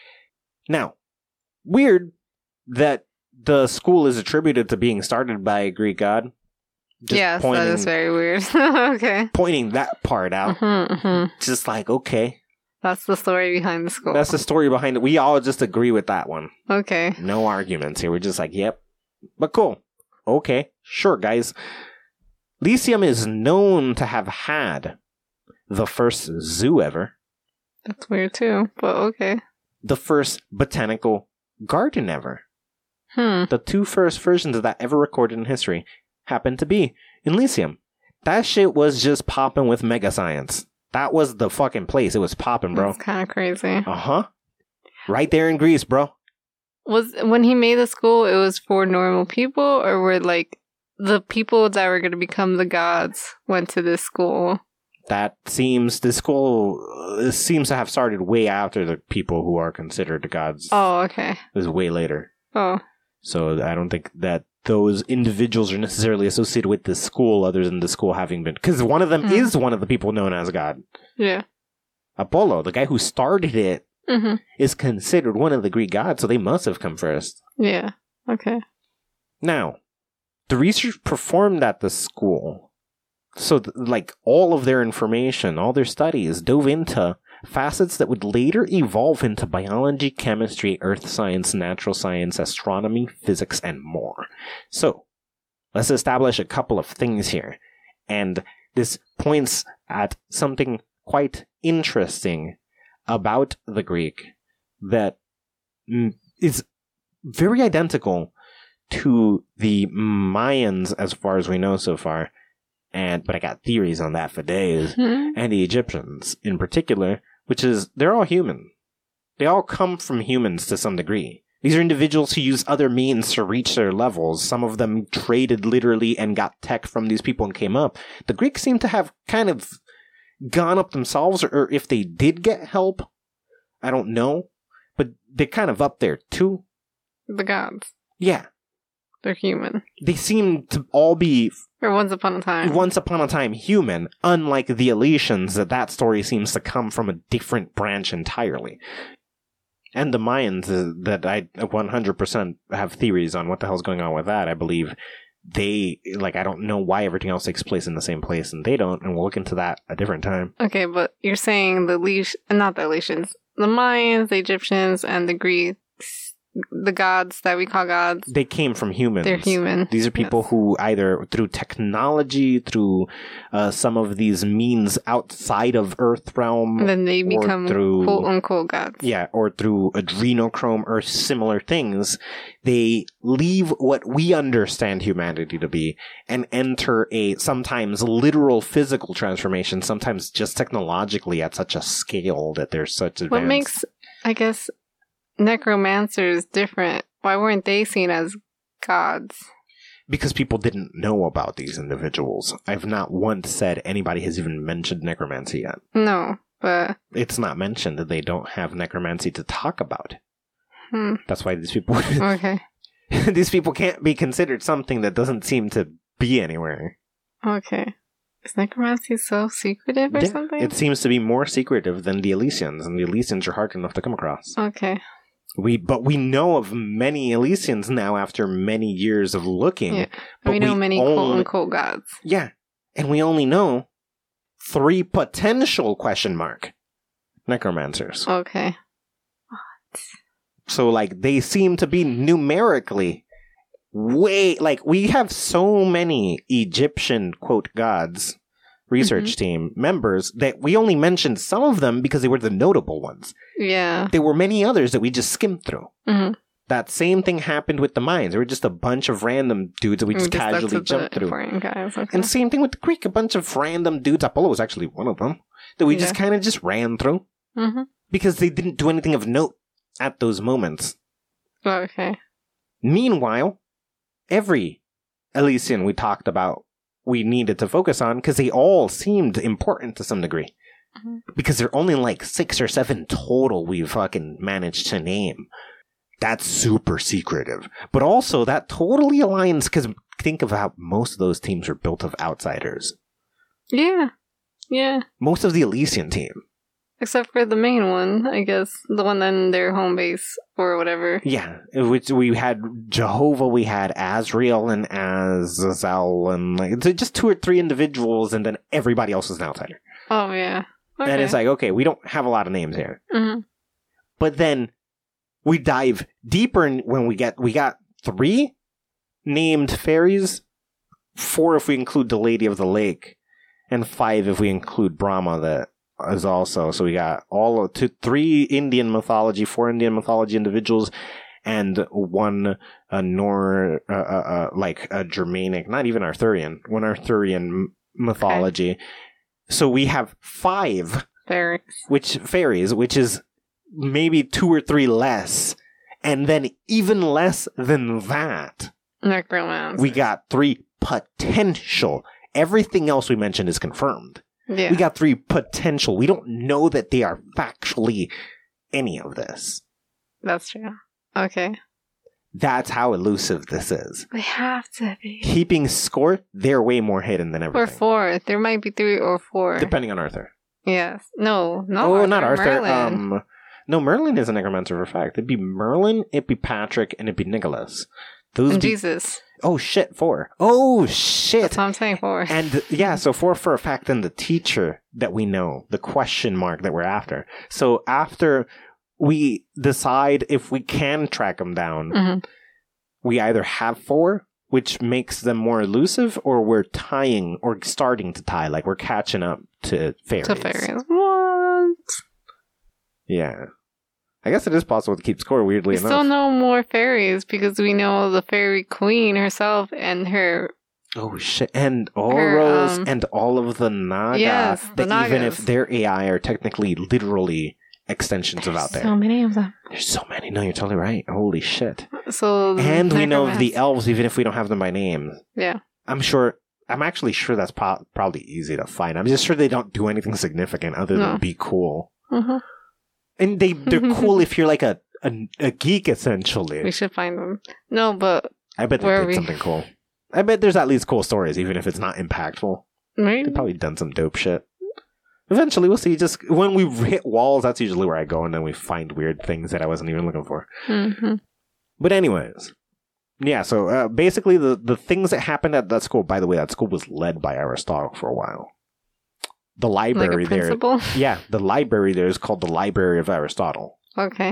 S2: Now, weird that the school is attributed to being started by a Greek god. Just
S3: Yes,
S2: pointing,
S3: that is very weird. Okay.
S2: pointing that part out.
S3: hmm hmm
S2: Just like, okay,
S3: That's the story behind the school.
S2: that's the story behind it. We all just agree with that one.
S3: Okay.
S2: No arguments here. We're just like, yep. But cool. Okay. Sure, guys. Lyceum is known to have had the first zoo ever,
S3: That's weird too, but okay.
S2: the first botanical garden ever.
S3: Hmm.
S2: The two first versions of that ever recorded in history happened to be in Lyceum. That shit was just popping with mega science. That was the fucking place. It was popping, bro.
S3: That's kind of crazy.
S2: Uh-huh. Right there in Greece, bro.
S3: Was when he made the school, it was for normal people, or were like the people that were going to become the gods went to this school?
S2: That seems, the school uh, seems to have started way after the people who are considered the gods.
S3: Oh, okay.
S2: It was way later.
S3: Oh,
S2: So I don't think that those individuals are necessarily associated with this school other than the school having been... Because one of them
S3: Mm.
S2: is one of the people known as God.
S3: yeah.
S2: Apollo, the guy who started it,
S3: Mm-hmm.
S2: is considered one of the Greek gods, so they must have come first.
S3: Yeah. Okay.
S2: Now, the research performed at the school, so th- like all of their information, all their studies dove into facets that would later evolve into biology, chemistry, earth science, natural science, astronomy, physics, and more. So, let's establish a couple of things here. And this points at something quite interesting about the Greek that mm, is very identical to the Mayans as far as we know so far. And but I got theories on that for days.
S3: Hmm.
S2: And the Egyptians in particular, which is they're all human. They all come from humans to some degree. These are individuals who use other means to reach their levels. Some of them traded literally and got tech from these people and came up. The Greeks seem to have kind of gone up themselves, or, or if they did get help, I don't know. But they're kind of up there too.
S3: The gods.
S2: Yeah.
S3: They're human.
S2: They seem to all be
S3: Or once upon a time.
S2: once upon a time human, unlike the Elysians, that that story seems to come from a different branch entirely. And the Mayans, uh, that I one hundred percent have theories on what the hell's going on with that. I believe they, like, I don't know why everything else takes place in the same place and they don't, and we'll look into that a different time.
S3: Okay, but you're saying the Leash, not the Elysians, the Mayans, the Egyptians, and the Greeks, the gods that we call gods,
S2: They came from humans.
S3: they're human.
S2: These are people
S3: Yes.
S2: who either through technology, through uh, some of these means outside of Earth realm,
S3: And then they
S2: or
S3: become
S2: through-
S3: quote unquote gods.
S2: yeah, or through adrenochrome or similar things, they leave what we understand humanity to be and enter a sometimes literal physical transformation, sometimes just technologically at such a scale that they're such advanced.
S3: What makes, I guess, necromancers different? Why weren't they seen as gods?
S2: Because people didn't know about these individuals. I've not once said anybody has even mentioned necromancy yet.
S3: No, but
S2: It's not mentioned that they don't have necromancy to talk about.
S3: hmm,
S2: That's why these people
S3: okay,
S2: these people can't be considered something that doesn't seem to be anywhere.
S3: okay. Is necromancy so secretive or
S2: Yeah,
S3: something?
S2: it seems to be more secretive than the Elysians, and the Elysians are hard enough to come across.
S3: Okay,
S2: We, but we know of many Elysians now after many years of looking.
S3: Yeah.
S2: but
S3: we know many quote
S2: only-
S3: unquote gods.
S2: Yeah, and we only know three potential question mark necromancers.
S3: Okay,
S2: So, like, they seem to be numerically way, like, we have so many Egyptian, quote, gods research mm-hmm. team members that we only mentioned some of them because they were the notable ones.
S3: Yeah.
S2: There were many others that we just skimmed through.
S3: Mm-hmm.
S2: That same thing happened with the Mayans. There were just a bunch of random dudes that we just, just casually jumped through.
S3: Guys, okay.
S2: And same thing with the Greek. A bunch of random dudes. Apollo was actually one of them. That we yeah. just kind of just ran through.
S3: Mm-hmm.
S2: Because they didn't do anything of note at those moments.
S3: Okay.
S2: Meanwhile, every Elysian we talked about, we needed to focus on because they all seemed important to some degree. Mm-hmm. Because there are only like six or seven total we fucking managed to name. That's super secretive. But also, that totally aligns, because think of how most of those teams are built of outsiders.
S3: Yeah. Yeah.
S2: Most of the Elysian team.
S3: Except for the main one, I guess. The one in their home base, or whatever.
S2: Yeah. Which we had Jehovah, we had Azrael and Azazel, and like just two or three individuals, and then everybody else was an outsider.
S3: Oh, yeah. Okay.
S2: And it's like, okay, we don't have a lot of names here.
S3: Mm-hmm.
S2: But then we dive deeper in when we get, we got three named fairies, four if we include the Lady of the Lake, and five if we include Brahma that is also. So we got all of two, three Indian mythology, four Indian mythology individuals, and one uh, Nor, uh, uh, uh, like a Germanic, not even Arthurian, one Arthurian mythology. Okay. So we have five
S3: fairies, which
S2: fairies, which is maybe two or three less, and then even less than that,
S3: necromancers.
S2: We got three potential. Everything else we mentioned is confirmed.
S3: Yeah.
S2: We got three potential. We don't know that they are factually any of this.
S3: That's true. Okay.
S2: That's how elusive this is.
S3: They have to be.
S2: Keeping score, they're way more hidden than everything.
S3: Or four. There might be three or four.
S2: Depending on Arthur.
S3: Yes. No, not
S2: oh,
S3: Arthur.
S2: not Arthur.
S3: Merlin.
S2: Um, no, Merlin is a necromancer for a fact. It'd be Merlin, it'd be Patrick, and it'd be Nicholas. Those
S3: and
S2: be-
S3: Jesus.
S2: Oh, shit, four. Oh, shit.
S3: That's what I'm saying, four.
S2: And, yeah, so four for a fact, and the teacher that we know, the question mark that we're after. So after we decide if we can track them down,
S3: mm-hmm. we
S2: either have four, which makes them more elusive, or we're tying, or starting to tie, like we're catching up to fairies.
S3: To fairies. What?
S2: Yeah. I guess it is possible to keep score, weirdly
S3: we
S2: enough.
S3: We still know more fairies, because we know the fairy queen herself and her...
S2: Oh, shit. And Oros um, and all of the Naga.
S3: Yes, the
S2: that
S3: Nagas.
S2: Even if their A I are technically, literally extensions
S3: There's
S2: of out there.
S3: so many of them.
S2: There's so many. No, you're totally right. Holy shit.
S3: So
S2: and we know of the elves, even if we don't have them by name.
S3: Yeah.
S2: I'm sure... I'm actually sure that's pro- probably easy to find. I'm just sure they don't do anything significant other
S3: no.
S2: than be cool.
S3: Mm-hmm.
S2: And they, they're cool if you're like a, a a geek, essentially.
S3: We should find them. No, but...
S2: I bet they did we... something cool. I bet there's at least cool stories, even if it's not impactful.
S3: Maybe.
S2: They've probably done some dope shit. Eventually, we'll see. Just when we hit walls, that's usually where I go, and then we find weird things that I wasn't even looking for.
S3: Mm-hmm.
S2: But anyways... Yeah, so uh, basically the, the things that happened at that school, by the way, that school was led by Aristotle for a while. The library
S3: like a principal?
S2: there. Yeah, the library there is called the Library of Aristotle.
S3: Okay.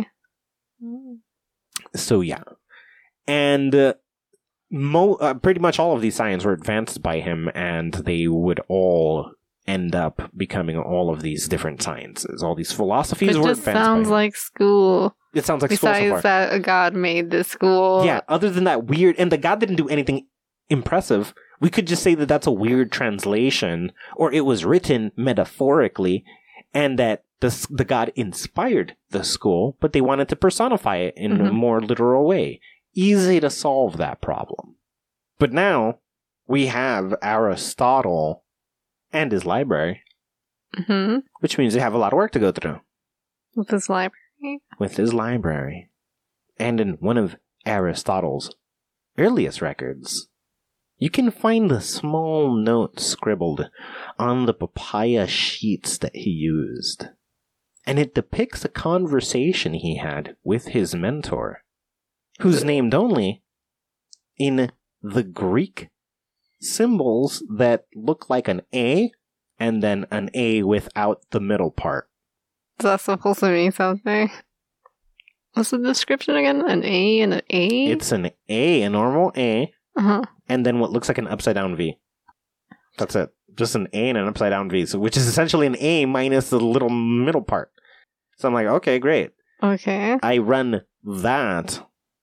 S2: So, yeah. And uh, mo- uh, pretty much all of these sciences were advanced by him, and they would all end up becoming all of these different sciences. All these philosophies
S3: it
S2: were
S3: just
S2: advanced
S3: sounds
S2: by him.
S3: like school.
S2: It sounds like
S3: Besides
S2: school so far.
S3: that a god made this school.
S2: Yeah, other than that weird... And the god didn't do anything impressive. We could just say that that's a weird translation, or it was written metaphorically, and that the, the god inspired the school, but they wanted to personify it in mm-hmm. a more literal way. Easy to solve that problem. But now, we have Aristotle and his library,
S3: mm-hmm.
S2: which means they have a lot of work to go through.
S3: With his library?
S2: With his library. And in one of Aristotle's earliest records, you can find a small note scribbled on the papaya sheets that he used. And it depicts a conversation he had with his mentor, who's named only in the Greek symbols that look like an A, and then an A without the middle part.
S3: Is that supposed to mean something? What's the description again? An A and an A?
S2: It's an A, a normal A,
S3: uh-huh.
S2: and then what looks like an upside down V. That's it. Just an A and an upside down V, so, which is essentially an A minus the little middle part. So I'm like, okay, great.
S3: Okay.
S2: I run that,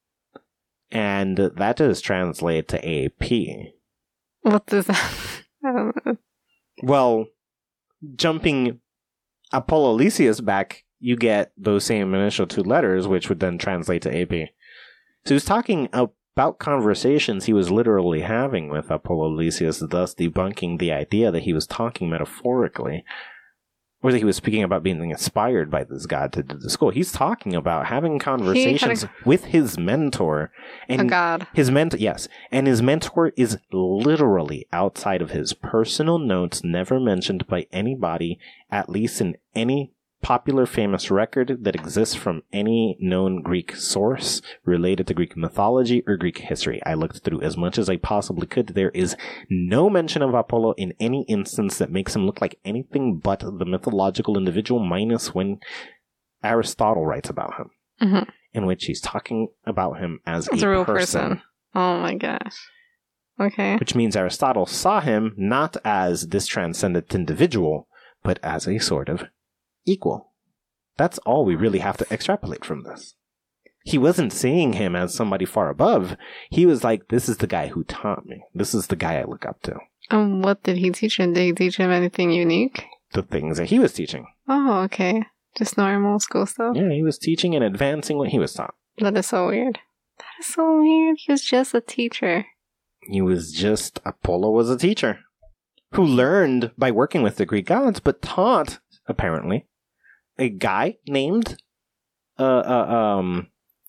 S2: and that does translate to A P.
S3: What does that? I don't know.
S2: Well, jumping Apollo Lysias back, you get those same initial two letters, which would then translate to A P. So he's talking about conversations he was literally having with Apollo Lysias, thus debunking the idea that he was talking metaphorically, or that he was speaking about being inspired by this god to do the school. He's talking about having conversations a, with his mentor. And
S3: a god.
S2: His mentor, yes. And his mentor is literally outside of his personal notes, never mentioned by anybody, at least in any popular famous record that exists from any known Greek source related to Greek mythology or Greek history. I looked through as much as I possibly could. There is no mention of Apollo in any instance that makes him look like anything but the mythological individual, minus when Aristotle writes about him,
S3: mm-hmm.
S2: in which he's talking about him as
S3: it's
S2: a,
S3: a real
S2: person.
S3: person. Oh my gosh. Okay.
S2: Which means Aristotle saw him not as this transcendent individual, but as a sort of equal. That's all we really have to extrapolate from this. He wasn't seeing him as somebody far above. He was like, this is the guy who taught me. This is the guy I look up to.
S3: Um, what did he teach him? Did he teach him anything unique?
S2: The things that he was teaching.
S3: Oh, okay. Just normal school stuff?
S2: Yeah, he was teaching and advancing what he was taught.
S3: That is so weird. That is so weird. He was just a teacher.
S2: He was just, Apollo was a teacher who learned by working with the Greek gods, but taught, apparently, a guy named uh, uh, um,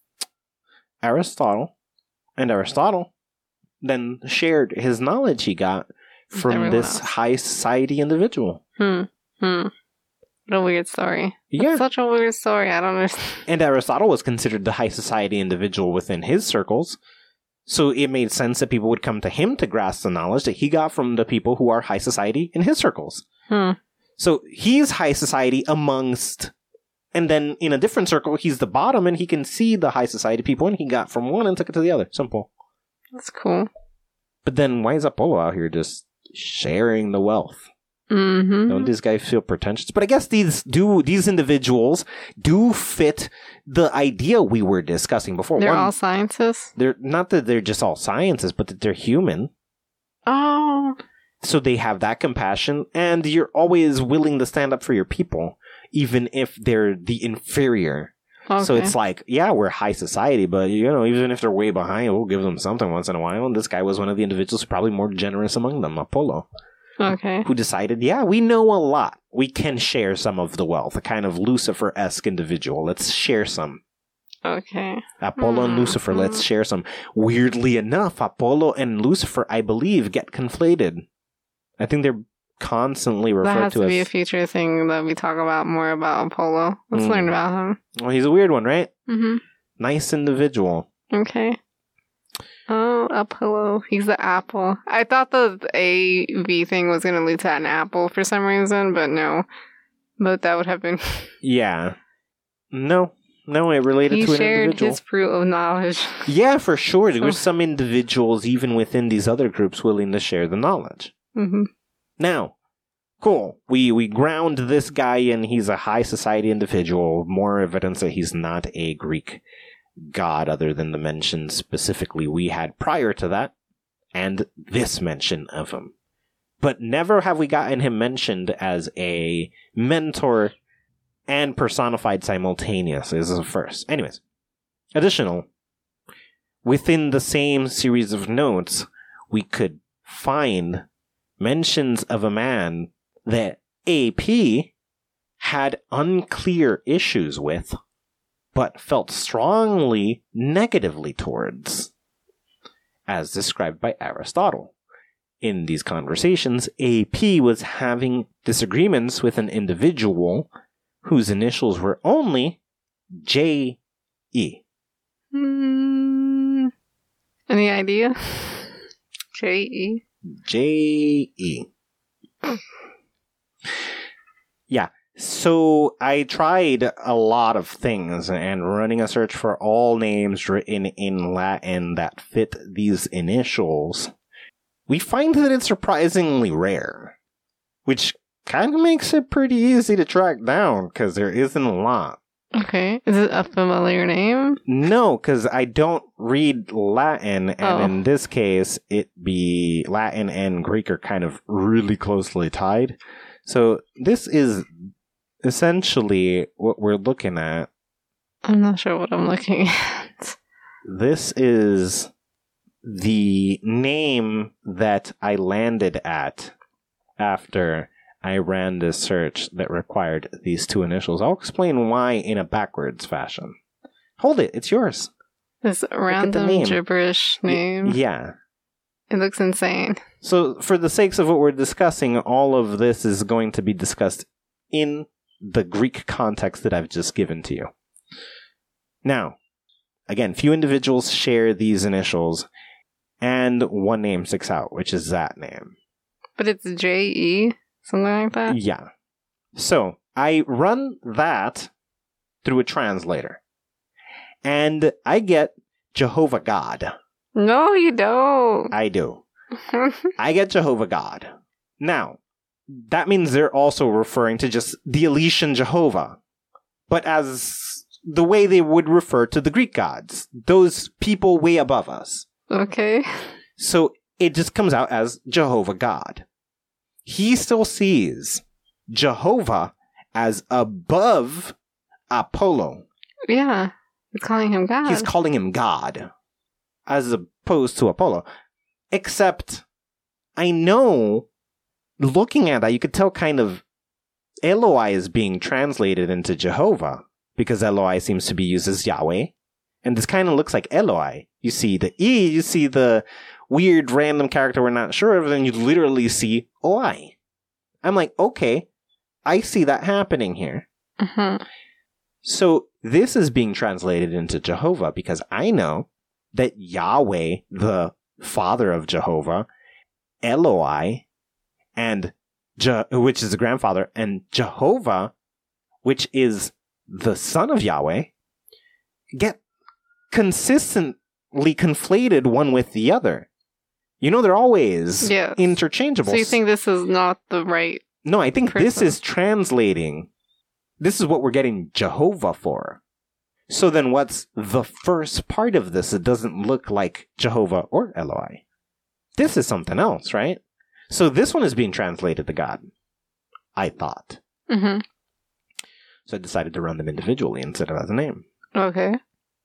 S2: Aristotle, and Aristotle then shared his knowledge he got from
S3: Everyone
S2: this
S3: else.
S2: high society individual.
S3: Hmm. Hmm. What a weird story.
S2: Yeah.
S3: That's such a weird story. I don't understand.
S2: And Aristotle was considered the high society individual within his circles. So it made sense that people would come to him to grasp the knowledge that he got from the people who are high society in his circles.
S3: Hmm.
S2: So he's high society amongst, and then in a different circle, he's the bottom, and he can see the high society people, and he got from one and took it to the other. Simple.
S3: That's cool.
S2: But then why is Apollo out here just sharing the wealth?
S3: Mm-hmm.
S2: Don't these guys feel pretentious? But I guess these do these individuals do fit the idea we were discussing before.
S3: They're
S2: One,
S3: all scientists?
S2: They're not that they're just all scientists, but that they're human.
S3: Oh.
S2: So they have that compassion, and you're always willing to stand up for your people, even if they're the inferior.
S3: Okay.
S2: So it's like, yeah, we're high society, but, you know, even if they're way behind, we'll give them something once in a while. And this guy was one of the individuals probably more generous among them, Apollo.
S3: Okay.
S2: Who decided, yeah, we know a lot. We can share some of the wealth. A kind of Lucifer-esque individual. Let's share some.
S3: Okay.
S2: Apollo mm. and Lucifer, mm. let's share some. Weirdly enough, Apollo and Lucifer, I believe, get conflated. I think they're constantly referred to as...
S3: That has to, to be as... a future thing that we talk about more about Apollo. Let's mm. learn about him.
S2: Well, he's a weird one, right?
S3: Mm-hmm.
S2: Nice individual.
S3: Okay. Oh, Apollo. He's the apple. I thought the A V thing was going to lead to an apple for some reason, but no. But that would have been...
S2: Yeah. No. No, it related
S3: he
S2: to an individual.
S3: He shared his fruit of knowledge.
S2: Yeah, for sure. There were some individuals, even within these other groups, willing to share the knowledge.
S3: Mm-hmm.
S2: Now, cool. We we ground this guy in. He's a high society individual. More evidence that he's not a Greek god, other than the mention specifically we had prior to that, and this mention of him. But never have we gotten him mentioned as a mentor and personified simultaneously. This is a first. Anyways, additional, within the same series of notes, we could find mentions of a man that A P had unclear issues with, but felt strongly negatively towards, as described by Aristotle. In these conversations, A P was having disagreements with an individual whose initials were only J E.
S3: Mm, any idea? J E?
S2: J E. Yeah. So I tried a lot of things and running a search for all names written in Latin that fit these initials. we find that it's surprisingly rare, which kind of makes it pretty easy to track down because there isn't a lot.
S3: Okay. Is it a familiar name?
S2: No, because I don't read Latin, and
S3: Oh.
S2: in this case, it be Latin and Greek are kind of really closely tied. So this is essentially what we're looking at.
S3: I'm not sure what I'm looking at.
S2: This is the name that I landed at after I ran this search that required these two initials. I'll explain why in a backwards fashion. Hold it, it's yours.
S3: This
S2: at the
S3: random
S2: name.
S3: gibberish name.
S2: Yeah.
S3: It looks insane.
S2: So, for the sakes of what we're discussing, all of this is going to be discussed in the Greek context that I've just given to you. Now, again, few individuals share these initials, and one name sticks out, which is that name.
S3: But it's J E? Something like that?
S2: Yeah. So, I run that through a translator, and I get Jehovah God.
S3: No, you don't.
S2: I do. I get Jehovah God. Now, that means they're also referring to just the Eletian Jehovah, but as the way they would refer to the Greek gods, those people way above us.
S3: Okay.
S2: So it just comes out as Jehovah God. He still sees Jehovah as above Apollo.
S3: Yeah. He's calling him God.
S2: He's calling him God, as opposed to Apollo. Except, I know, looking at that, you could tell kind of Eloi is being translated into Jehovah, because Eloi seems to be used as Yahweh. And this kind of looks like Eloi. You see the E, you see the weird random character we're not sure of, and you literally see Oi. I'm like, okay, I see that happening here.
S3: Mm-hmm.
S2: So this is being translated into Jehovah because I know that Yahweh, the father of Jehovah, Eloi, and Je- which is the grandfather, and Jehovah, which is the son of Yahweh, get consistently conflated one with the other. You know, they're always
S3: Yes.
S2: interchangeable.
S3: So you think this is not the right...
S2: No, I think this
S3: person.
S2: is translating. This is what we're getting Jehovah for. So then what's the first part of this? It doesn't look like Jehovah or Eloi. This is something else, right? So this one is being translated to God, I thought.
S3: Mm-hmm.
S2: So I decided to run them individually instead of as a name.
S3: Okay.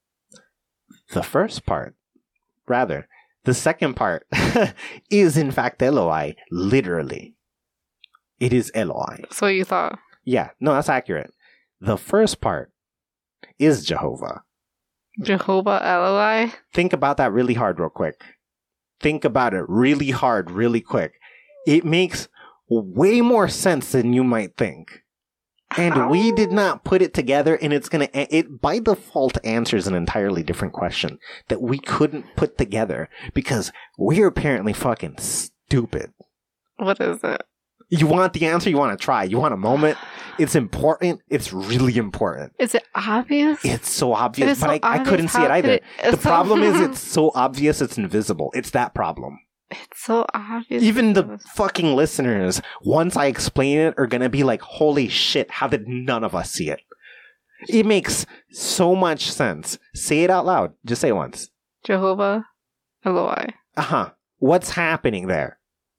S2: The first part, rather, the second part is in fact Eloi, literally. It is Eloi.
S3: So you thought.
S2: Yeah, no, that's accurate. The first part is Jehovah.
S3: Jehovah Eloi?
S2: Think about that really hard real quick. Think about it really hard, really quick. It makes way more sense than you might think. And
S3: How?
S2: we did not put it together, and it's gonna, it by default answers an entirely different question that we couldn't put together because we're apparently fucking stupid.
S3: What is it?
S2: You want the answer? You want to try? You want a moment? It's important. It's really important.
S3: Is it obvious?
S2: It's so obvious,
S3: It is
S2: but
S3: so
S2: I, I
S3: obvious.
S2: couldn't see
S3: How
S2: it
S3: could
S2: either.
S3: it-
S2: The
S3: it's so-
S2: problem is it's so obvious it's invisible. It's that problem.
S3: It's so obvious.
S2: Even the fucking listeners, once I explain it, are going to be like, holy shit, how did none of us see it? It makes so much sense. Say it out loud. Just say it once.
S3: Jehovah Eloi.
S2: Uh-huh. What's happening there?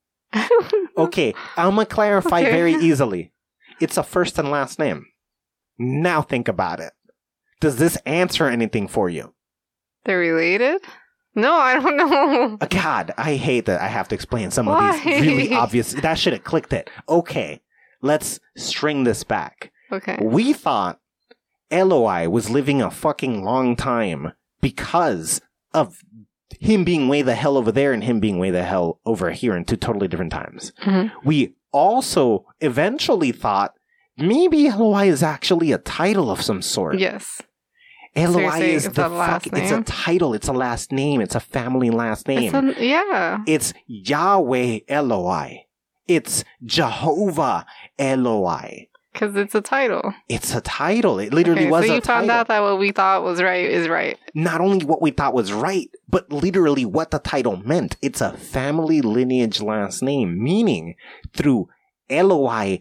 S2: Okay, I'm going to clarify
S3: Okay.
S2: very easily. It's a first and last name. Now think about it. Does this answer anything for you?
S3: They're related? No, I don't know.
S2: Uh, God, I hate that I have to explain some
S3: Why?
S2: of these really obvious... That should have clicked it. Okay, let's string this back.
S3: Okay.
S2: We thought Eloi was living a fucking long time because of him being way the hell over there and him being way the hell over here in two totally different times.
S3: Mhm.
S2: We also eventually thought maybe Eloi is actually a title of some sort.
S3: Yes.
S2: Eloi
S3: So you're saying
S2: is
S3: it's
S2: the
S3: a last
S2: fuck. It's a
S3: name?
S2: title. It's a last name. It's a family last name.
S3: It's a, yeah.
S2: It's Yahweh Eloi. It's Jehovah Eloi.
S3: Because it's a title.
S2: It's a title. It literally
S3: okay,
S2: was
S3: so
S2: a
S3: you
S2: title.
S3: found out that what we thought was right is right.
S2: Not only what we thought was right, but literally what the title meant. It's a family lineage last name, meaning through Eloi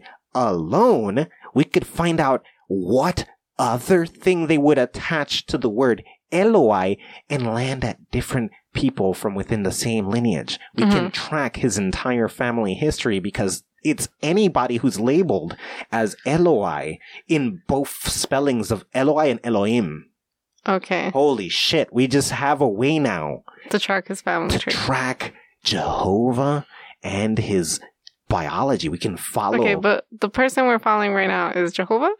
S2: alone, we could find out what other thing they would attach to the word Eloi and land at different people from within the same lineage. We mm-hmm. can track his entire family history because it's anybody who's labeled as Eloi in both spellings of Eloi and Elohim.
S3: Okay.
S2: Holy shit. We just have a way now
S3: to track his family
S2: to
S3: tree.
S2: track Jehovah and his biology. We can follow.
S3: Okay, but the person we're following right now is Jehovah?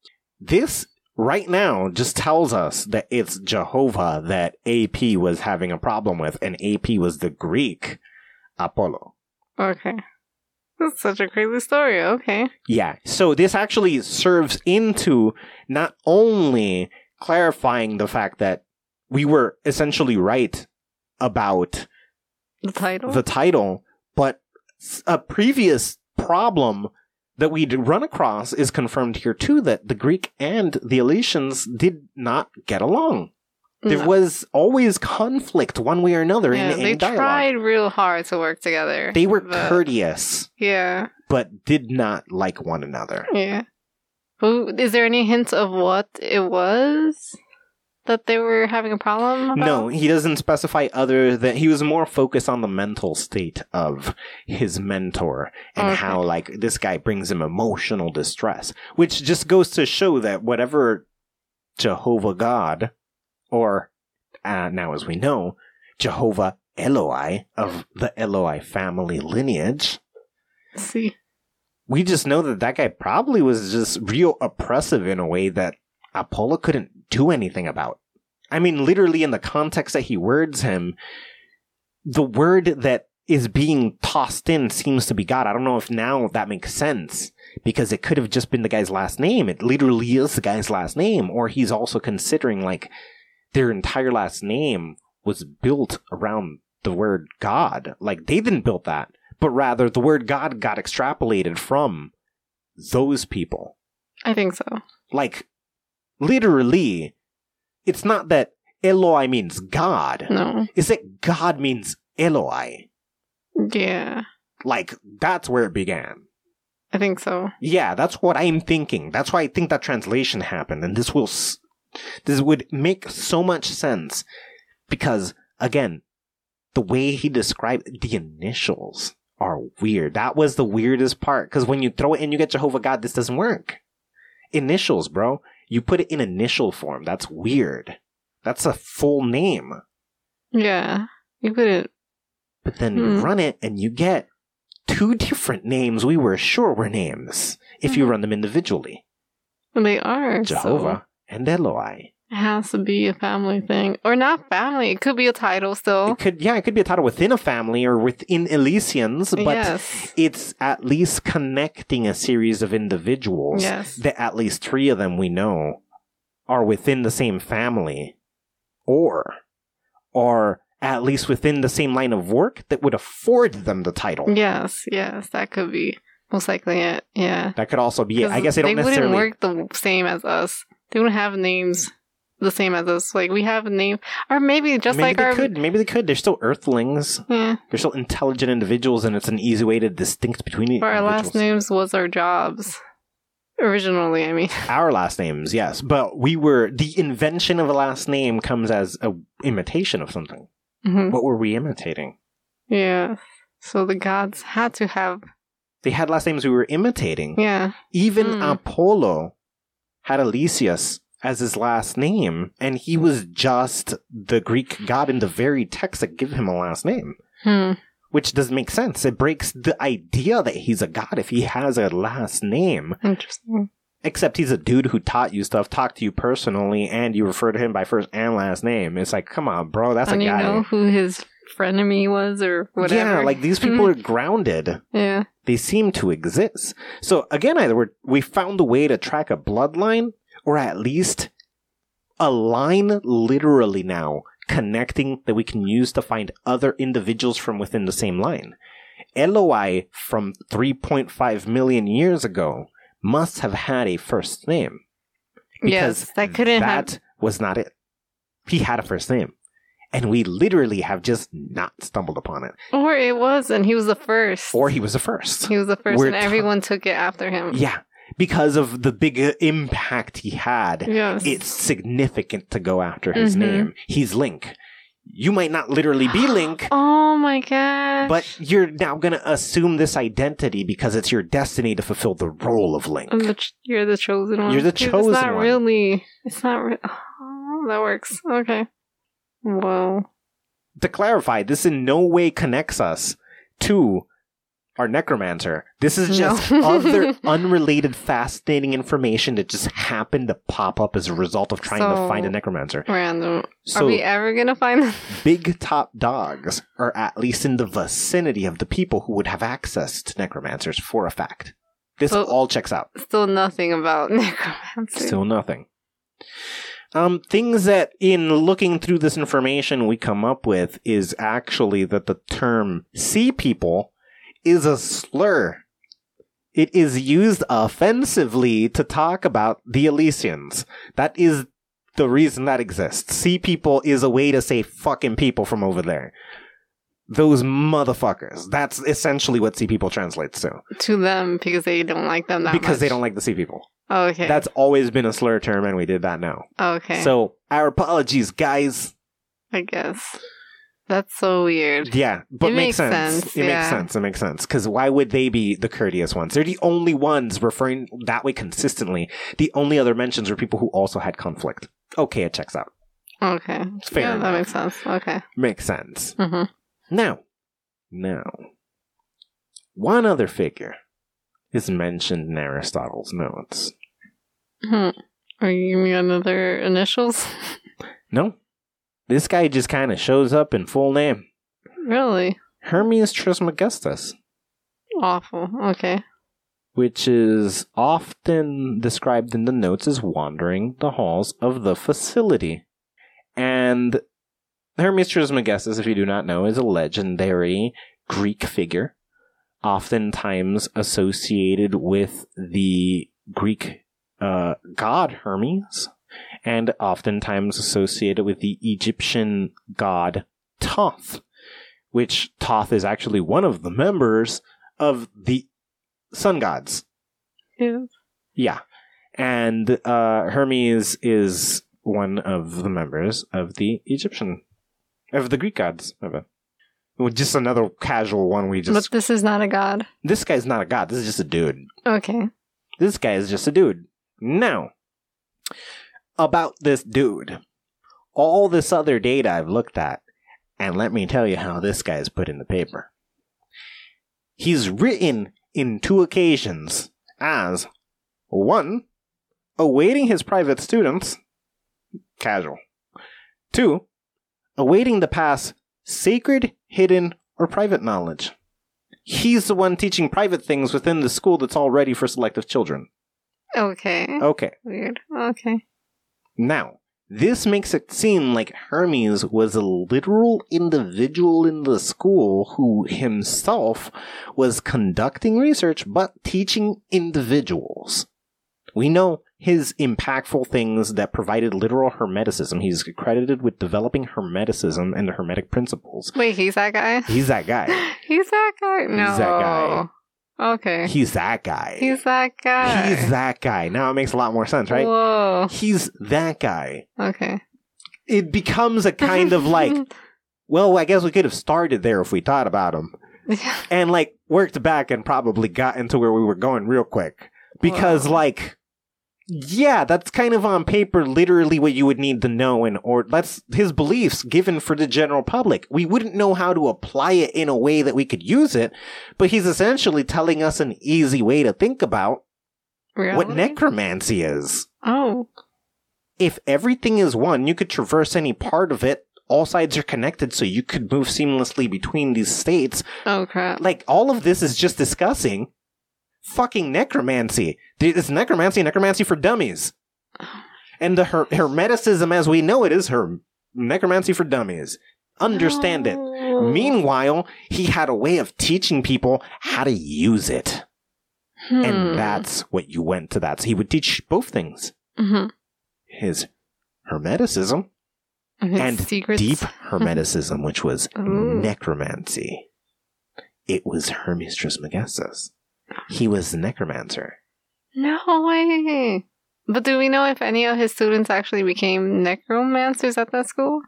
S2: This right now just tells us that it's Jehovah that A P was having a problem with, and A P was the Greek Apollo.
S3: Okay. That's such a crazy story. Okay.
S2: Yeah. So this actually serves into not only clarifying the fact that we were essentially right about
S3: the title,
S2: the title, but a previous problem that we'd run across is confirmed here too, that the Greek and the Elysians did not get along. There no. was always conflict one way or another
S3: yeah,
S2: in, in
S3: they
S2: dialogue.
S3: tried real hard to work together.
S2: They were
S3: but,
S2: courteous.
S3: Yeah.
S2: But did not like one another.
S3: Yeah. But is there any hints of what it was that they were having a problem about?
S2: No, he doesn't specify other than he was more focused on the mental state of his mentor and okay. how, like, this guy brings him emotional distress, which just goes to show that whatever Jehovah God, or uh, now as we know, Jehovah Eloi of the Eloi family lineage.
S3: See,
S2: we just know that that guy probably was just real oppressive in a way that Apollo couldn't do anything about. I mean, literally in the context that he words him, the word that is being tossed in seems to be God. I don't know if now that makes sense, because it could have just been the guy's last name. It literally is the guy's last name, or he's also considering, like, their entire last name was built around the word God. Like, they didn't build that, but rather the word God got extrapolated from those people.
S3: I think so.
S2: Like, literally, it's not that Eloi means God.
S3: No.
S2: It's that God means Eloi.
S3: Yeah.
S2: Like, that's where it began.
S3: I think so.
S2: Yeah, that's what I'm thinking. That's why I think that translation happened, and this will... S- This would make so much sense because, again, the way he described the initials are weird. That was the weirdest part, because when you throw it in, you get Jehovah God, this doesn't work. Initials, bro. You put it in initial form. That's weird. That's a full name.
S3: Yeah, you couldn't.
S2: But then
S3: hmm.
S2: you run it, and you get two different names we were sure were names if
S3: hmm.
S2: you run them individually.
S3: Well, they are.
S2: Jehovah.
S3: So.
S2: And Eloi.
S3: It has to be a family thing. Or not family. It could be a title still.
S2: It could, yeah, it could be a title within a family or within Elysians, but
S3: yes.
S2: it's at least connecting a series of individuals
S3: yes.
S2: that at least three of them we know are within the same family or are at least within the same line of work that would afford them the title.
S3: Yes, yes, that could be most likely it, yeah.
S2: That could also be it. I guess they don't
S3: they
S2: necessarily...
S3: They wouldn't work the same as us. They wouldn't have names the same as us. Like, we have a name. Or maybe just
S2: maybe
S3: like
S2: they
S3: our...
S2: could. Maybe they could. They're still Earthlings.
S3: Yeah.
S2: They're still intelligent individuals, and it's an easy way to distinct between the
S3: Or our
S2: individuals.
S3: last names was our jobs. Originally, I mean.
S2: Our last names, yes. But we were... The invention of a last name comes as a imitation of something.
S3: Mm-hmm.
S2: What were we imitating?
S3: Yeah. So the gods had to have...
S2: They had last names we were imitating.
S3: Yeah.
S2: Even
S3: mm.
S2: Apollo had Elysius as his last name, and he was just the Greek god in the very text that give him a last name.
S3: Hmm.
S2: Which doesn't make sense. It breaks the idea that he's a god if he has a last name.
S3: Interesting.
S2: Except he's a dude who taught you stuff, talked to you personally, and you refer to him by first and last name. It's like, come on, bro, that's
S3: and
S2: a guy.
S3: And you know who his frenemy was or whatever.
S2: Yeah, like these people are grounded.
S3: Yeah.
S2: They seem to exist. So again, either we're, we found a way to track a bloodline, or at least a line literally now connecting that we can use to find other individuals from within the same line. Eloi from three point five million years ago must have had a first name. Because
S3: yes, that couldn't
S2: that
S3: have...
S2: was not it. He had a first name. And we literally have just not stumbled upon it.
S3: Or it was, and he was the first.
S2: Or he was the first.
S3: He was the first,
S2: We're
S3: and everyone t- took it after him.
S2: Yeah. Because of the big uh, impact he had.
S3: Yes.
S2: It's significant to go after his
S3: Mm-hmm.
S2: name. He's Link. You might not literally be Link.
S3: Oh my gosh.
S2: But you're now going to assume this identity because it's your destiny to fulfill the role of Link.
S3: I'm the ch- you're the chosen one.
S2: You're the
S3: Dude,
S2: chosen
S3: It's not
S2: one.
S3: really. It's not. Re- oh, that works. Okay. Whoa.
S2: To clarify, this in no way connects us to our necromancer. This is just
S3: No.
S2: other unrelated fascinating information that just happened to pop up as a result of trying to
S3: So-
S2: find a necromancer.
S3: Random.
S2: So-
S3: Are we ever gonna find them?
S2: Big top dogs are at least in the vicinity of the people who would have access to necromancers for a fact. This
S3: So-
S2: all checks out.
S3: Still nothing about necromancy.
S2: Still nothing. Um, things that in looking through this information we come up with is actually that the term sea people is a slur. It is used offensively to talk about the Elysians. That is the reason that exists. Sea people is a way to say fucking people from over there. Those motherfuckers. That's essentially what sea people translates to.
S3: To them because they don't like them that much.
S2: Because they don't like the sea people.
S3: Oh, okay.
S2: That's always been a slur term, and we did that now.
S3: okay.
S2: So, our apologies, guys.
S3: I guess that's so weird.
S2: Yeah, but
S3: It
S2: makes
S3: makes
S2: sense.
S3: sense,
S2: It makes
S3: yeah.
S2: sense. It makes sense. Because why would they be the courteous ones? They're the only ones referring that way consistently. The only other mentions were people who also had conflict. Okay, it checks out.
S3: Okay.
S2: Fair
S3: yeah,
S2: enough.
S3: that makes sense. Okay.
S2: Makes sense.
S3: Mm-hmm.
S2: Now, now, one other figure is mentioned in Aristotle's notes.
S3: Hmm. Are you giving me another initials?
S2: No, this guy just kind of shows up in full name.
S3: Really?
S2: Hermes Trismegistus.
S3: Awful. Okay.
S2: Which is often described in the notes as wandering the halls of the facility. And Hermes Trismegistus, if you do not know, is a legendary Greek figure, oftentimes associated with the Greek uh, god Hermes, and oftentimes associated with the Egyptian god Thoth, which Thoth is actually one of the members of the sun gods.
S3: Yeah.
S2: Yeah. And uh, Hermes is one of the members of the Egyptian, of the Greek gods. Of it. Well, just another casual one we just...
S3: But this is not a god.
S2: This guy's not a god. This is just a dude.
S3: Okay.
S2: This guy is just a dude. Now, about this dude. All this other data I've looked at, and let me tell you how this guy's put in the paper. He's written in two occasions as, one, awaiting his private students, casual. Two, awaiting to pass sacred, hidden, or private knowledge. He's the one teaching private things within the school that's all ready for selective children.
S3: Okay.
S2: Okay.
S3: Weird. Okay.
S2: Now, this makes it seem like Hermes was a literal individual in the school who himself was conducting research but teaching individuals. We know his impactful things that provided literal hermeticism. He's credited with developing hermeticism and the hermetic principles.
S3: Wait, he's that guy?
S2: He's that guy.
S3: He's that guy? No.
S2: He's that guy.
S3: Okay.
S2: He's that guy.
S3: He's that guy.
S2: He's that guy. Now it makes a lot more sense, right?
S3: Whoa.
S2: He's that guy.
S3: Okay.
S2: It becomes a kind of like, well, I guess we could have started there if we thought about him. And like worked back and probably got into where we were going real quick. Because
S3: Whoa.
S2: like, yeah, that's kind of on paper literally what you would need to know, and or that's his beliefs given for the general public. We wouldn't know how to apply it in a way that we could use it, but he's essentially telling us an easy way to think about
S3: Reality?
S2: what necromancy is.
S3: Oh.
S2: If everything is one, you could traverse any part of it. All sides are connected, so you could move seamlessly between these states.
S3: Oh, crap.
S2: Like, all of this is just discussing fucking necromancy. It's necromancy, necromancy for dummies. And the her- hermeticism as we know it is her necromancy for dummies. Understand it.
S3: Oh.
S2: Meanwhile, he had a way of teaching people how to use it.
S3: Hmm.
S2: And that's what you went to that. So he would teach both things.
S3: Mm-hmm.
S2: His Hermeticism
S3: And, his
S2: and
S3: secrets.
S2: deep Hermeticism, which was
S3: Ooh.
S2: necromancy. It was Hermes Trismegistus. He was the necromancer.
S3: No way. But do we know if any of his students actually became necromancers at that school?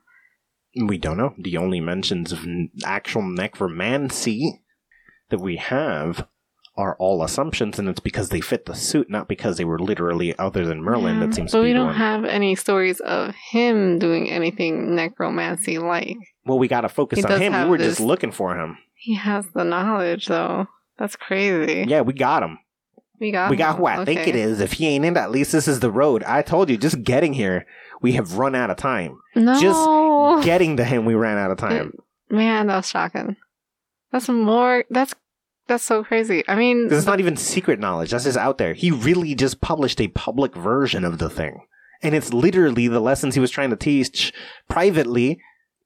S2: We don't know. The only mentions of n- actual necromancy that we have are all assumptions, and it's because they fit the suit, not because they were literally other than Merlin.
S3: Yeah,
S2: That seems
S3: but
S2: to be
S3: we
S2: the
S3: don't
S2: one.
S3: have any stories of him doing anything necromancy-like.
S2: Well, we gotta focus
S3: He
S2: on
S3: does
S2: him. We
S3: have
S2: were
S3: this-
S2: just looking for him.
S3: He has the knowledge, though. That's crazy.
S2: Yeah, we got him.
S3: We got
S2: We got
S3: him.
S2: who I think
S3: Okay.
S2: it is. If he ain't in, at least this is the road. I told you, just getting here, we have run out of time.
S3: No.
S2: Just getting to him, we ran out of time.
S3: Man, that was shocking. That's more... That's that's so crazy. I mean...
S2: This is not even secret knowledge. That's just out there. He really just published a public version of the thing. And it's literally the lessons he was trying to teach privately.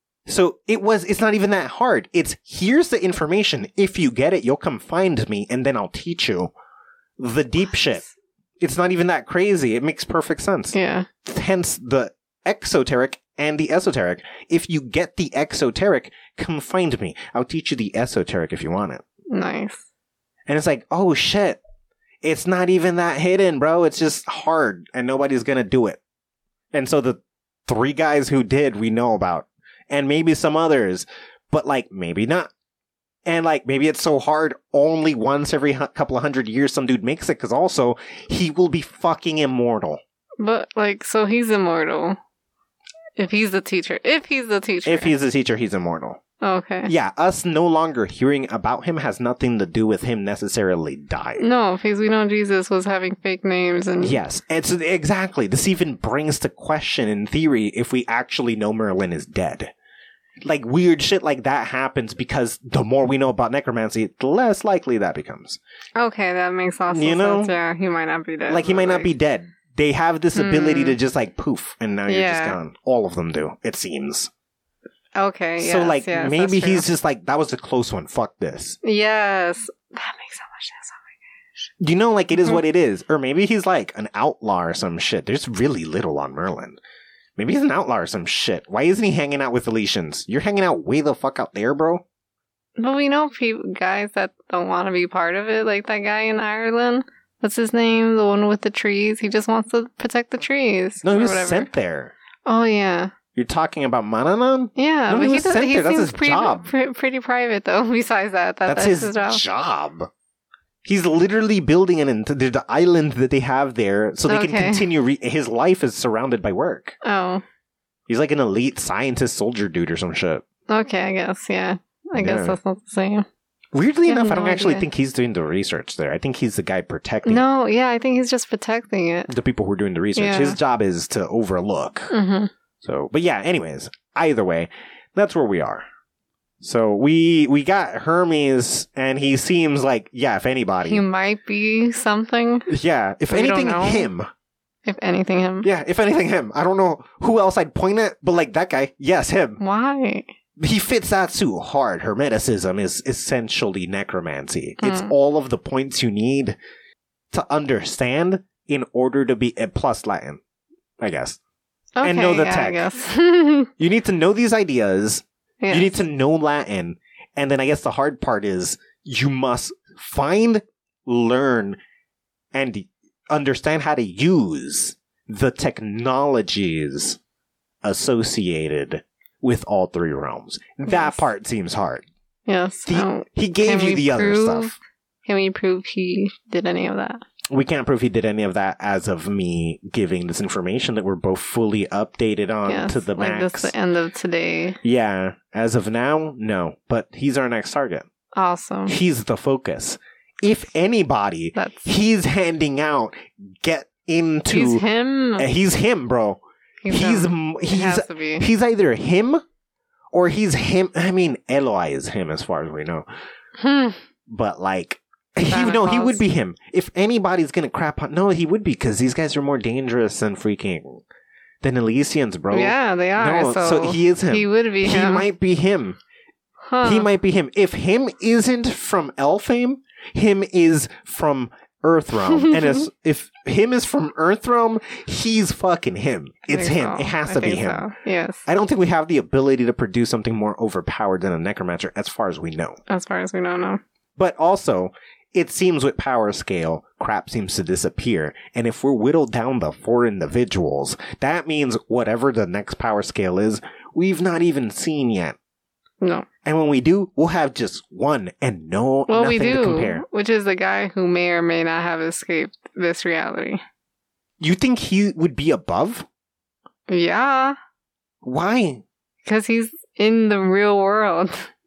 S2: So it was, it's not even that hard. It's, here's the information. If you get it, you'll come find me and then I'll teach you the deep shit. It's not even that crazy. It makes perfect sense.
S3: Yeah.
S2: Hence the exoteric and the esoteric. If you get the exoteric, come find me. I'll teach you the esoteric if you want it.
S3: Nice.
S2: And it's like, oh shit. It's not even that hidden, bro. It's just hard and nobody's gonna do it. And so the three guys who did, we know about. And maybe some others, but like, maybe not. And like, maybe it's so hard, only once every hu- couple of hundred years some dude makes it, because also, he will be fucking immortal.
S3: But, like, so he's immortal. If he's the teacher. If he's the teacher.
S2: If he's a teacher, he's immortal.
S3: Okay.
S2: Yeah, us no longer hearing about him has nothing to do with him necessarily dying.
S3: No, because we know Jesus was having fake names and...
S2: Yes, it's exactly. This even brings to question, in theory, if we actually know Merlin is dead. Like, weird shit like that happens because the more we know about necromancy, the less likely that becomes.
S3: Okay, that makes also
S2: You know?
S3: sense. Yeah, he might not be dead.
S2: Like, he might
S3: but,
S2: not be dead. They have this ability
S3: Hmm.
S2: to just, like, poof, and now you're
S3: Yeah.
S2: just gone. All of them do, it seems.
S3: Okay, yes,
S2: so, like,
S3: yes,
S2: maybe
S3: that's true.
S2: he's just like, that was a close one, fuck this.
S3: Yes. That makes so much sense.
S2: You know, like, it is
S3: Mhm.
S2: what it is. Or maybe he's, like, an outlaw or some shit. There's really little on Merlin. Maybe he's an outlaw or some shit. Why isn't he hanging out with Elysians? You're hanging out way the fuck out there, bro.
S3: But we know people, guys that don't want to be part of it, like that guy in Ireland. What's his name? The one with the trees. He just wants to protect the trees.
S2: No, he
S3: or
S2: was
S3: whatever.
S2: sent there.
S3: Oh, yeah.
S2: You're talking about Mananan?
S3: Yeah,
S2: No,
S3: but
S2: he
S3: he,
S2: was
S3: does,
S2: sent
S3: he
S2: there. That's
S3: seems
S2: his
S3: pretty,
S2: job.
S3: pre- pretty private, though, besides that. that
S2: That's,
S3: that's,
S2: his,
S3: job.
S2: job. He's literally building an int- the, the island that they have there so they can
S3: Okay.
S2: continue. Re- his life is surrounded by work.
S3: Oh,
S2: He's like an elite scientist soldier dude or some shit.
S3: okay, I guess, yeah. I
S2: Yeah.
S3: guess that's not the same.
S2: Weirdly
S3: I have
S2: enough, I
S3: no
S2: don't actually
S3: idea.
S2: think he's doing the research there. I think he's the guy protecting
S3: No, yeah, I think he's just protecting it.
S2: the people who are doing the research.
S3: Yeah.
S2: His job is to overlook.
S3: Mm-hmm.
S2: So, but yeah, anyways, either way, that's where we are. So we we got Hermes, and he seems like, yeah, if anybody,
S3: He might be something,
S2: yeah, if
S3: We don't
S2: anything,
S3: know.
S2: him,
S3: if anything, him.
S2: yeah, if anything, him. I don't know who else I'd point at, but like that guy, yes, him.
S3: Why?
S2: He fits that suit hard. Hermeticism is essentially necromancy. It's
S3: Hmm.
S2: all of the points you need to understand in order to be, and plus Latin, I guess.
S3: Okay,
S2: And know the
S3: yeah,
S2: tech.
S3: I guess.
S2: You need to know these ideas.
S3: Yes.
S2: You need to know Latin. And then I guess the hard part is you must find, learn, and understand how to use the technologies associated with all three realms. That
S3: Yes.
S2: part seems hard.
S3: Yes.
S2: He,
S3: Oh,
S2: he gave
S3: can
S2: you
S3: we
S2: the other
S3: prove-
S2: stuff.
S3: can we prove he did any of that?
S2: We can't prove he did any of that as of me giving this information that we're both fully updated on
S3: yes.
S2: to the
S3: like
S2: max.
S3: this the end of today.
S2: Yeah, as of now, no. But he's our next target.
S3: Awesome.
S2: He's the focus. If anybody,
S3: That's
S2: he's handing out, get into.
S3: he's him.
S2: Uh, he's him, bro.
S3: He's,
S2: He's
S3: him.
S2: m-
S3: It
S2: he's
S3: has to be.
S2: he's either him or he's him. I mean, Eloi is him as far as we know.
S3: Hmm.
S2: But like, he,
S3: Santa
S2: no, he
S3: Claus.
S2: would be him. If anybody's gonna crap on, no, he would be because these guys are more dangerous than freaking than Elysians, bro.
S3: Yeah, they are.
S2: No,
S3: so,
S2: so he is him.
S3: He would be
S2: He
S3: him.
S2: might be him.
S3: Huh.
S2: He might be him. If him isn't from Elfame, him is from Earthrealm. And as, if him is from Earthrealm, he's fucking him. It's him.
S3: So.
S2: It has
S3: I
S2: to be
S3: think
S2: him.
S3: So. Yes.
S2: I don't think we have the ability to produce something more overpowered than a necromancer, as far as we know.
S3: As far as we don't know.
S2: But also, it seems with power scale, crap seems to disappear. And if we're whittled down to four individuals, that means whatever the next power scale is, we've not even seen yet.
S3: No.
S2: And when we do, we'll have just one and no
S3: Well,
S2: nothing
S3: we do,
S2: to compare.
S3: which is the guy who may or may not have escaped this reality.
S2: You think he would be above?
S3: Yeah,
S2: Why?
S3: because he's in the real world.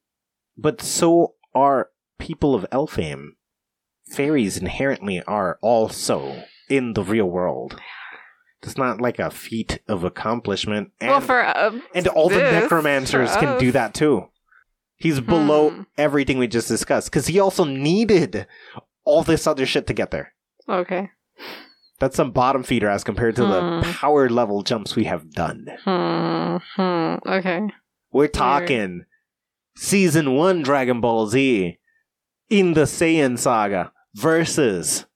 S2: But so are people of Elfheim. Fairies inherently are also in the real world. It's not like a feat of accomplishment. And,
S3: well, for uh,
S2: and all the
S3: this,
S2: necromancers
S3: for
S2: can
S3: us.
S2: do that too. He's below
S3: Hmm.
S2: everything we just discussed. Because he also needed all this other shit to get there.
S3: Okay.
S2: That's some bottom feeder as compared to
S3: Hmm.
S2: the power level jumps we have done.
S3: Hmm. Hmm. Okay.
S2: We're talking Season one Dragon Ball Z in the Saiyan Saga versus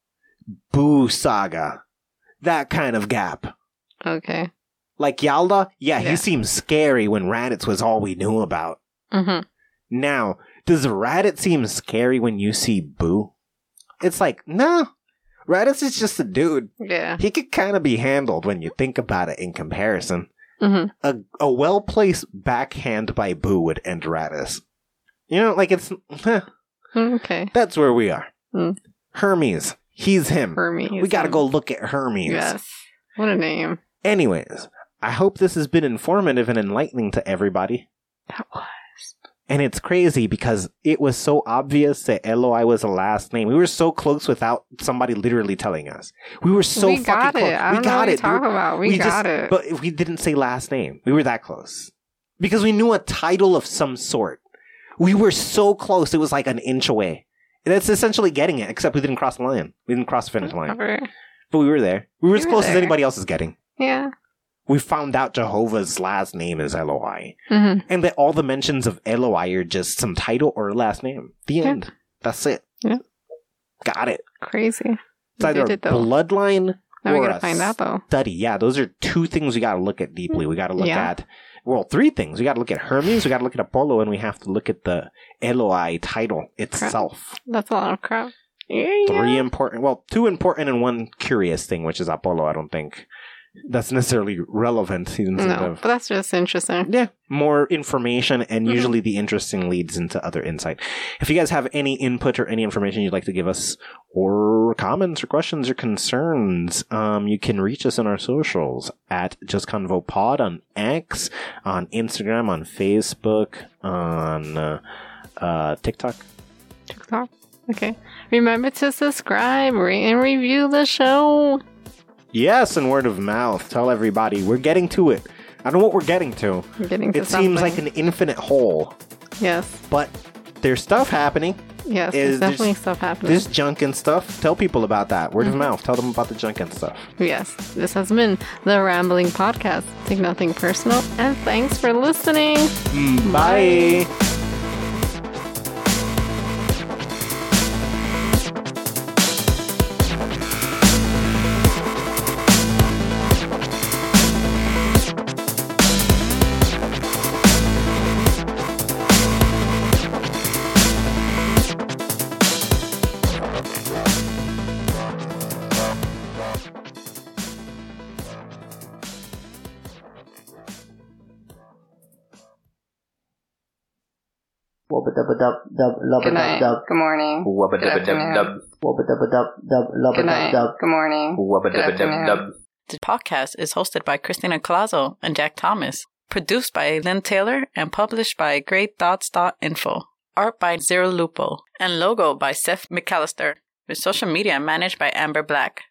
S2: Buu Saga. That kind of gap.
S3: Okay.
S2: Like Yalda, yeah,
S3: Yeah.
S2: he seems scary when Raditz was all we knew about.
S3: Mm-hmm.
S2: Now, does Raditz seem scary when you see Buu? It's like, no. Raditz is just a dude.
S3: Yeah.
S2: He could kind of be handled when you think about it in comparison.
S3: Mm-hmm.
S2: A, a well-placed backhand by Buu would end Raditz. You know, like it's... eh,
S3: Okay.
S2: that's where we are.
S3: Mm.
S2: Hermes. He's him.
S3: Hermes.
S2: we gotta go look at Hermes.
S3: Yes. What a name.
S2: Anyways, I hope this has been informative and enlightening to everybody.
S3: That was.
S2: And it's crazy because it was so obvious that Eloi was a last name. We were so close without somebody literally telling us. We were so
S3: we
S2: fucking
S3: got
S2: close.
S3: it. I
S2: we
S3: don't know
S2: got
S3: what
S2: it.
S3: you're talking
S2: dude.
S3: about. We, got
S2: just,
S3: it.
S2: But we didn't say last name. We were that close. Because we knew a title of some sort. We were so close. It was like an inch away. That's essentially getting it, except we didn't cross the line. We didn't cross the finish line.
S3: Whatever.
S2: But we were there. We were
S3: We
S2: as
S3: were
S2: close as
S3: there.
S2: anybody else is getting.
S3: Yeah.
S2: We found out Jehovah's last name is Eloi.
S3: Mm-hmm.
S2: And that all the mentions of Eloi are just some title or last name. The
S3: Yeah.
S2: end. That's it.
S3: Yeah.
S2: Got it.
S3: Crazy.
S2: It's
S3: We
S2: either
S3: did
S2: a
S3: it, though.
S2: bloodline
S3: Now we
S2: or
S3: gotta
S2: a
S3: find out, though.
S2: study. Yeah, those are two things we gotta look at deeply. We gotta look
S3: Yeah.
S2: at, well, three things. We gotta look at Hermes, we gotta look at Apollo, and we have to look at the Eloi title itself.
S3: That's a lot of crap. Yeah.
S2: Three important, well, two important and one curious thing, which is Apollo. I don't think that's necessarily relevant. Instead
S3: No,
S2: of,
S3: but that's just interesting.
S2: yeah, more information, and
S3: Mhm.
S2: usually the interesting leads into other insight. If you guys have any input or any information you'd like to give us, or comments or questions or concerns, um, you can reach us on our socials at JustConvoPod on X, on Instagram, on Facebook, on uh, uh, TikTok.
S3: TikTok. Okay. Remember to subscribe, rate, and review the show.
S2: Yes, and word of mouth. Tell everybody. We're getting to it. I don't know what we're getting to.
S3: We're getting to
S2: It seems
S3: something.
S2: like an infinite hole,
S3: Yes.
S2: but there's stuff happening.
S3: Yes.
S2: Is
S3: There's definitely
S2: there's-
S3: stuff happening.
S2: There's junk and stuff. Tell people about that. Word
S3: Mhm.
S2: of mouth. Tell them about the junk and stuff.
S3: Yes. This has been the Rambling Podcast. Take nothing personal, and thanks for listening.
S2: Bye.
S4: Wubba dubba dub dub lubba
S3: Good
S4: dub
S3: night.
S4: dub
S3: Good morning.
S2: Wubba
S3: Good afternoon.
S4: wubba dubba dub dub lubba
S3: Good
S4: dub
S3: night.
S4: dub.
S3: Good morning.
S2: Wubba
S3: Good afternoon.
S1: The podcast is hosted by Christina Colazo and Jack Thomas, produced by Lynn Taylor, and published by great thoughts dot info. Art by Zero Lupo, and logo by Seth McAllister, with social media managed by Amber Black.